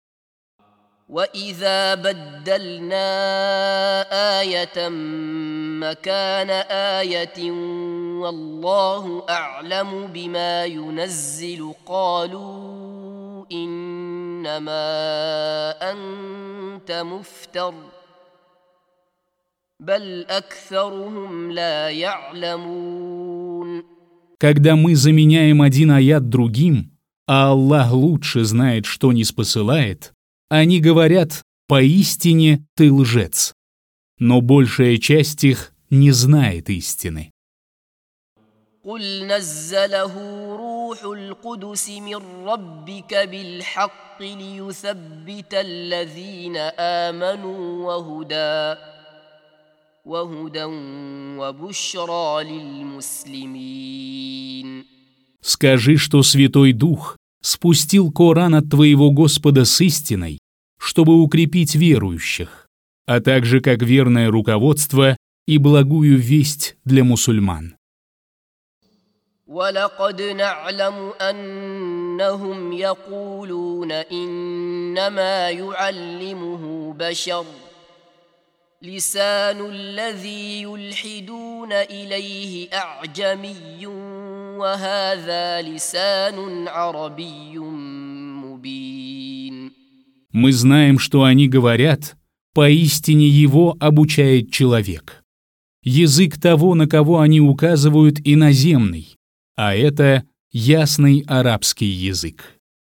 وإذا بدلنا آية مكان آية والله أعلم بما ينزل قالوا إنما أنت مفتر بل أكثرهم لا يعلمون. Когда мы заменяем один аят другим, а Аллах лучше знает, что ниспосылает, они говорят: «Поистине ты лжец». Но большая часть их не знает истины. قل نزله روح القدس من ربك بالحق ليثبت الذين آمنوا وهدى وهدى وبشرى للمسلمين. Скажи, что Святой Дух спустил Коран от твоего Господа с истиной, чтобы укрепить верующих, а также как верное руководство и благую весть для мусульман. وَلَقَدْ نَعْلَمُ أَنَّهُمْ يَقُولُونَ إِنَّمَا يُعَلِّمُهُ بَشَرٌ لِسَانُ الَّذِي يُلْحِدُونَ إِلَيْهِ أَعْجَمِيٌّ وَهَذَا لِسَانٌ عَرَبِيٌّ مُبِينٌ. Мы знаем, что они говорят: «Поистине его обучает человек». Язык того, на кого они указывают, иноземный, а это ясный арабский язык.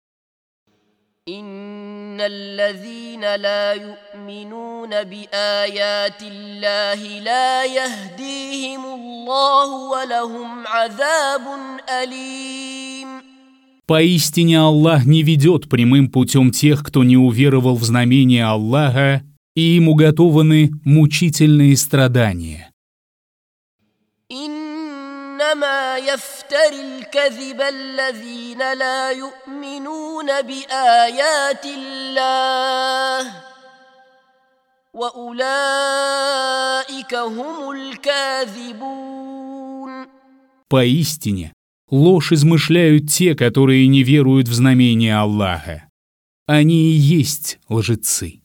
إن الذين لا يؤمنون بآيات الله لا يهديهم الله ولهم عذاب أليم. Поистине Аллах не ведет прямым путем тех, кто не уверовал в знамение Аллаха, и им уготованы мучительные страдания. إنما يفتري الكذب الذين لا يؤمنون بآيات الله وأولئك هم الكاذبون. Поистине, ложь измышляют те, которые не веруют в знамение Аллаха. Они и есть лжецы.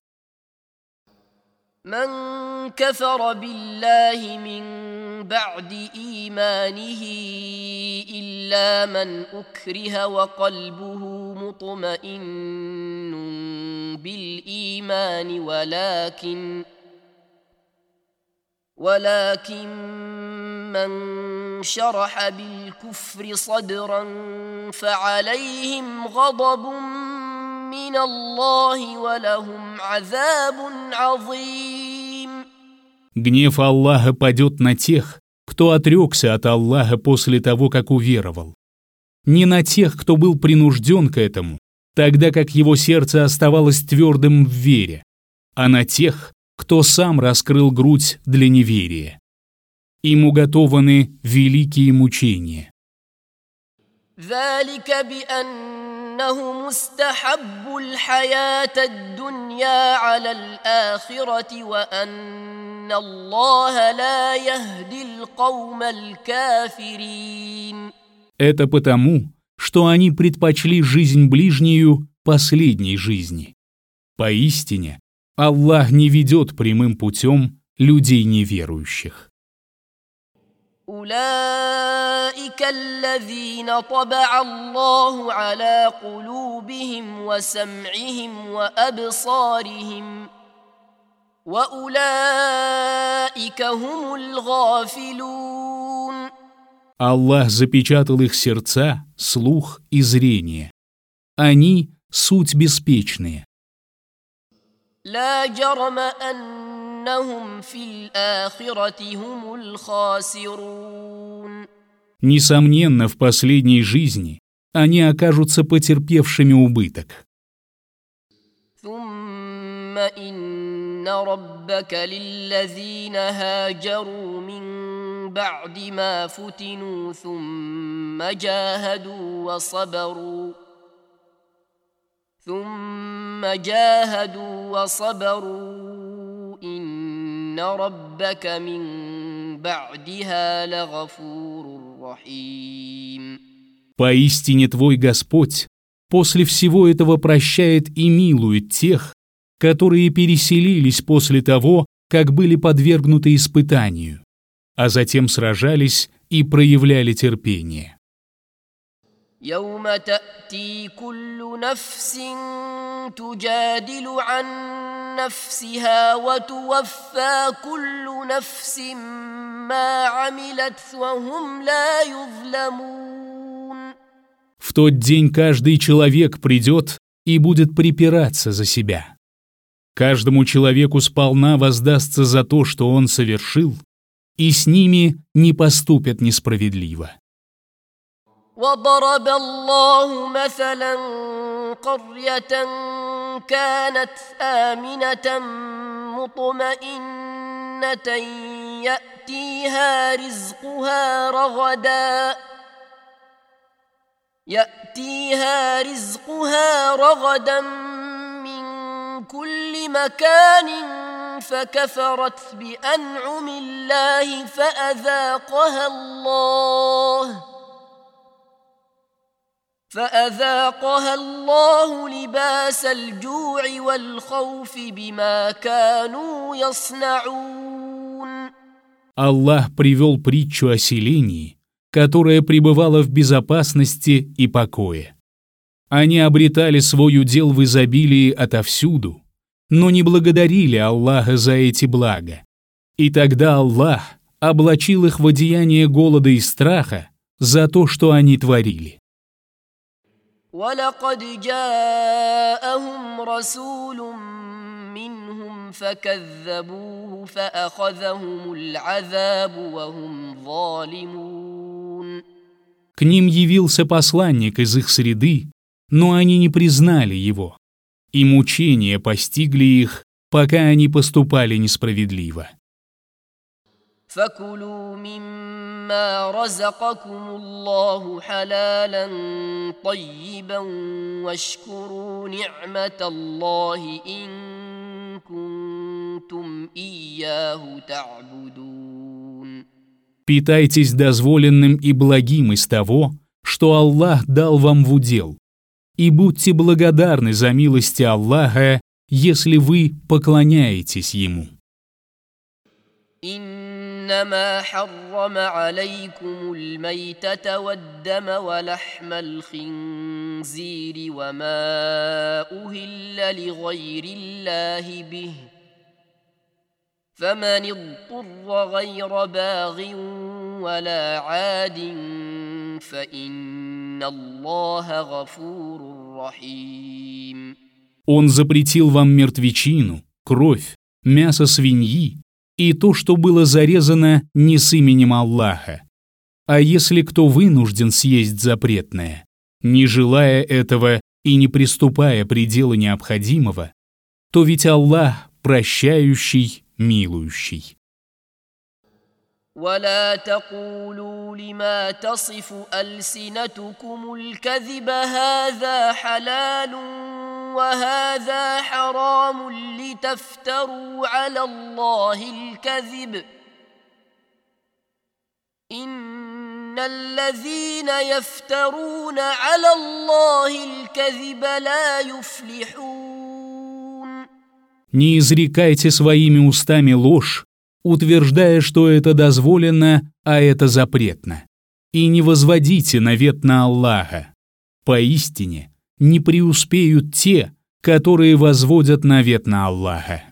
من كفر بالله من بعد إيمانه إلا من أكره وقلبه مطمئن بالإيمان ولكن ولكن من شرح بالكفر صدرا فعليهم غضب من الله ولهم عذاب عظيم. Гнев Аллаха падет на тех, кто отрекся от Аллаха после того, как уверовал. Не на тех, кто был принужден к этому, тогда как его сердце оставалось твердым в вере, а на тех, кто сам раскрыл грудь для неверия. Им уготованы великие мучения. ذلك بأنهم استحبوا الحياة الدنيا على الآخرة وأن الله لا يهدي القوم الكافرين. Это потому, что они предпочли жизнь ближнюю последней жизни. Поистине, Аллах не ведет прямым путем людей неверующих. أولئك الذين طبع الله على قلوبهم وسمعهم وأبصارهم وأولئك هم الغافلون. Аллах запечатал их сердца, слух и зрение. Они — суть беспечные. لا جرم أنهم في الآخرة هم الخاسرون. Несомненно, в последней жизни они окажутся потерпевшими убыток. ثم إن ربك للذين هاجروا من بعد ما فتنوا ثم جاهدوا وصبروا ثم جاهدوا وصبروا إن ربك من بعدها لغفور رحيم. Поистине твой Господь после всего этого прощает и милует тех, которые переселились после того, как были подвергнуты испытанию, а затем сражались и проявляли терпение. يوم تأتي كل نفس تجادل عن نفسها وتوفى كل نفس ما عملت وهم لا يظلمون. В тот день каждый человек придет и будет припираться за себя. Каждому человеку сполна воздастся за то, что он совершил, и с ними не поступят несправедливо. وضرب الله مثلا قرية كانت آمنة مطمئنة يأتيها رزقها رغدا يأتيها رزقها رغدا من كل مكان فكفرت بأنعم الله فأذاقها الله فأذاقها الله لباس الجوع والخوف بما كانوا يصنعون. Аллах привел притчу о селении, которое пребывало в безопасности и покое. Они обретали свой удел в изобилии отовсюду, но не благодарили Аллаха за эти блага. И тогда Аллах облачил их в одеяние голода и страха за то, что они творили. ولقد جاءهم رسول منهم فكذبوه فأخذهم العذاب وهم ظالمون. К ним явился посланник из их среды, но они не признали его, и мучения постигли их, пока они поступали несправедливо. فكلوا مما رزقكم الله حلالا طيبا واشكروا نعمة الله إن كنتم إياه تعبدون. Питайтесь дозволенным и благим из того, что Аллах дал вам в удел, и будьте благодарны за милости Аллаха, если вы поклоняетесь Ему. إنما حرم عليكم الميتة والدم ولحم الخنزير وما أهل لغير الله به فمن اضطر غير باغ ولا عاد فإن الله غفور رحيم. Он запретил вам мертвечину, кровь, мясо свиньи и то, что было зарезано не с именем Аллаха. А если кто вынужден съесть запретное, не желая этого и не приступая предела необходимого, то ведь Аллах прощающий, милующий. ولا تقولوا لما تصف ألسنتكم الكذب هذا حلال وهذا حرام لتفتروا على الله الكذب إن الذين يفترون على الله الكذب لا يفلحون. Не изрекайте своими устами ложь, утверждая, что это дозволено, а это запретно. И не возводите навет на Аллаха. Поистине, не преуспеют те, которые возводят навет на Аллаха.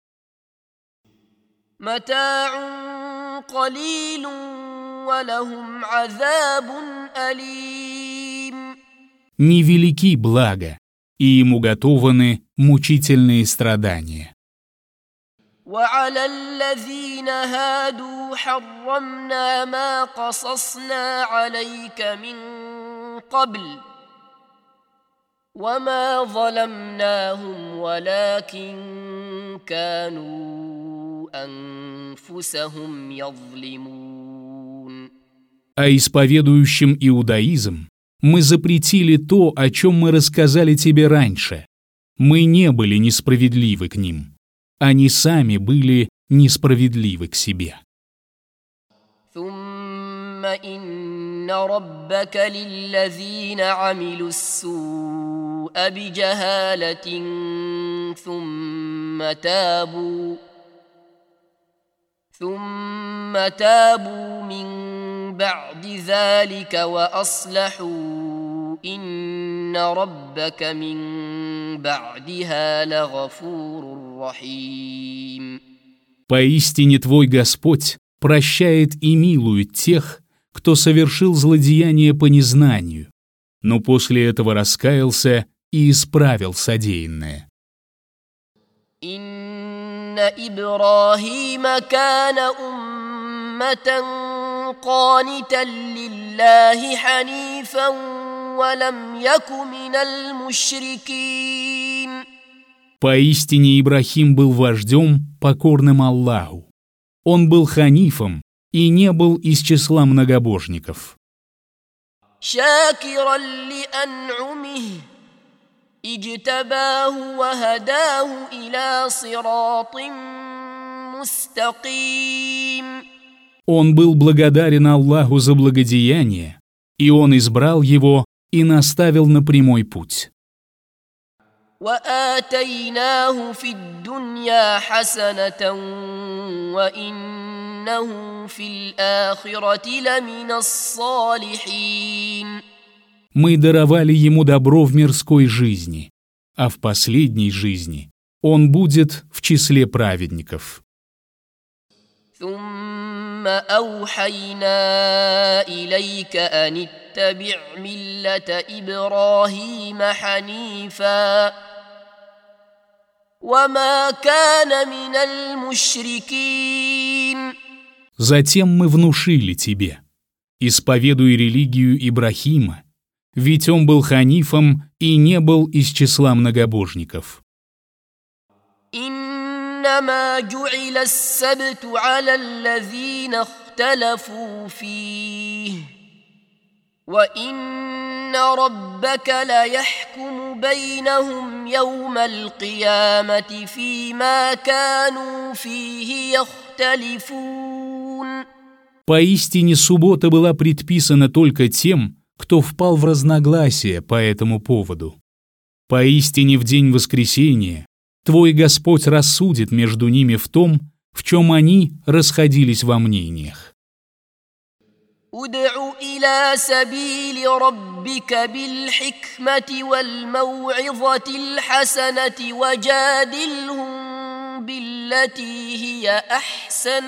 متاع قليل ولهم عذاب أليم. Невелики блага, и ему готованы мучительные страдания. وعلى الذين هادوا حرمنا ما قصصنا عليك من قبل وما ظلمناهم ولكن كانوا أنفسهم يظلمون. А исповедующим иудаизм мы запретили то, о чем мы рассказали тебе раньше. Мы не были несправедливы к ним. Они сами были несправедливы к себе. ثم إن ربك للذين عملوا السوء بجهالة ثم تابوا ثم تابوا من بعد ذلك وأصلحوا إن ربك من بعدها لغفور رحيم. Поистине твой Господь прощает и милует тех, кто совершил злодеяние по незнанию, но после этого раскаялся и исправил содеянное. إن إبراهيم كان أمة قانتا لله حنيفا ولم يك من المشركين. Поистине Ибрахим был вождем, покорным Аллаху. Он был ханифом и не был из числа многобожников. شاكرا لأنعمه اجتباه وهداه إلى صراط مستقيم. Он был благодарен Аллаху за благодеяние, и Он избрал его и наставил на прямой путь. وآتيناه في الدنيا حسنة وإنه في الآخرة لمن الصالحين. Мы даровали ему добро в мирской жизни, а в последней жизни он будет в числе праведников. ثم أوحينا إليك أن اتبع ملة إبراهيم حنيفا وما كان من المشركين. Затем мы внушили тебе: исповедуй религию Ибрахима, ведь он был ханифом и не был из числа многобожников. إنما جعل السبت على الذين اختلفوا فيه وإن ربك ليحكم بينهم يوم القيامة فيما كانوا فيه يختلفون. Поистине суббота была предписана только тем, кто впал в разногласие по этому поводу. Поистине в день воскресения твой Господь рассудит между ними в том, в чем они расходились во мнениях. ادع إلى سبيل ربك بالحكمة والموعظة الحسنة وجادلهم بالتي هي أحسن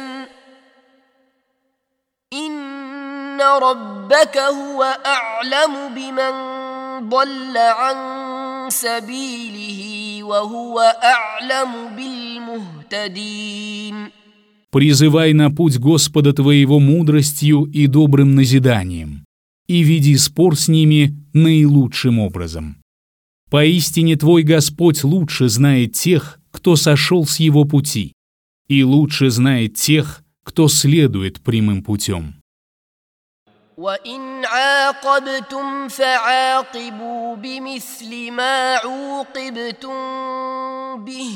إن ربك هو أعلم بمن ضل عن سبيله وهو أعلم بالمهتدين. Призывай на путь Господа твоего мудростью и добрым назиданием, и веди спор с ними наилучшим образом. Поистине твой Господь лучше знает тех, кто сошел с его пути, и лучше знает тех, кто следует прямым путем. وَإِنْ عَاقَبْتُمْ فَعَاقِبُوا بِمِثْلِ مَا عُوقِبْتُمْ بِهِ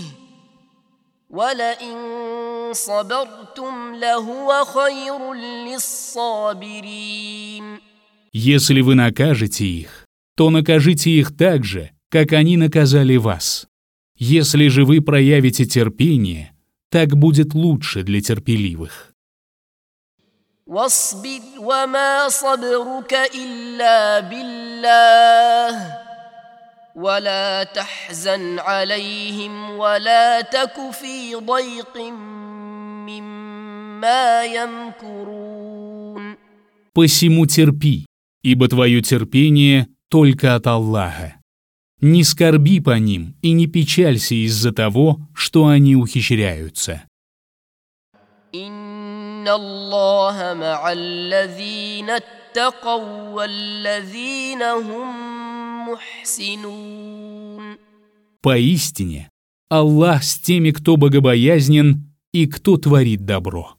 وَلَئِنْ صَبَرْتُمْ لَهُوَ خَيْرٌ لِلصَّابِرِينَ. Если вы накажете их, то накажите их так же, как они наказали вас. Если же вы проявите терпение, так будет лучше для терпеливых. واصبر وما صبرك إلا بالله ولا تحزن عليهم ولا تك في ضيق مما يمكرون. Посему терпи, ибо твое терпение только от Аллаха. Не скорби по ним и не печалься из-за того, что они ухищряются. إن الله مع الذين اتقوا والذين هم محسنون. Поистине, Аллах с теми, кто богобоязнен и кто творит добро.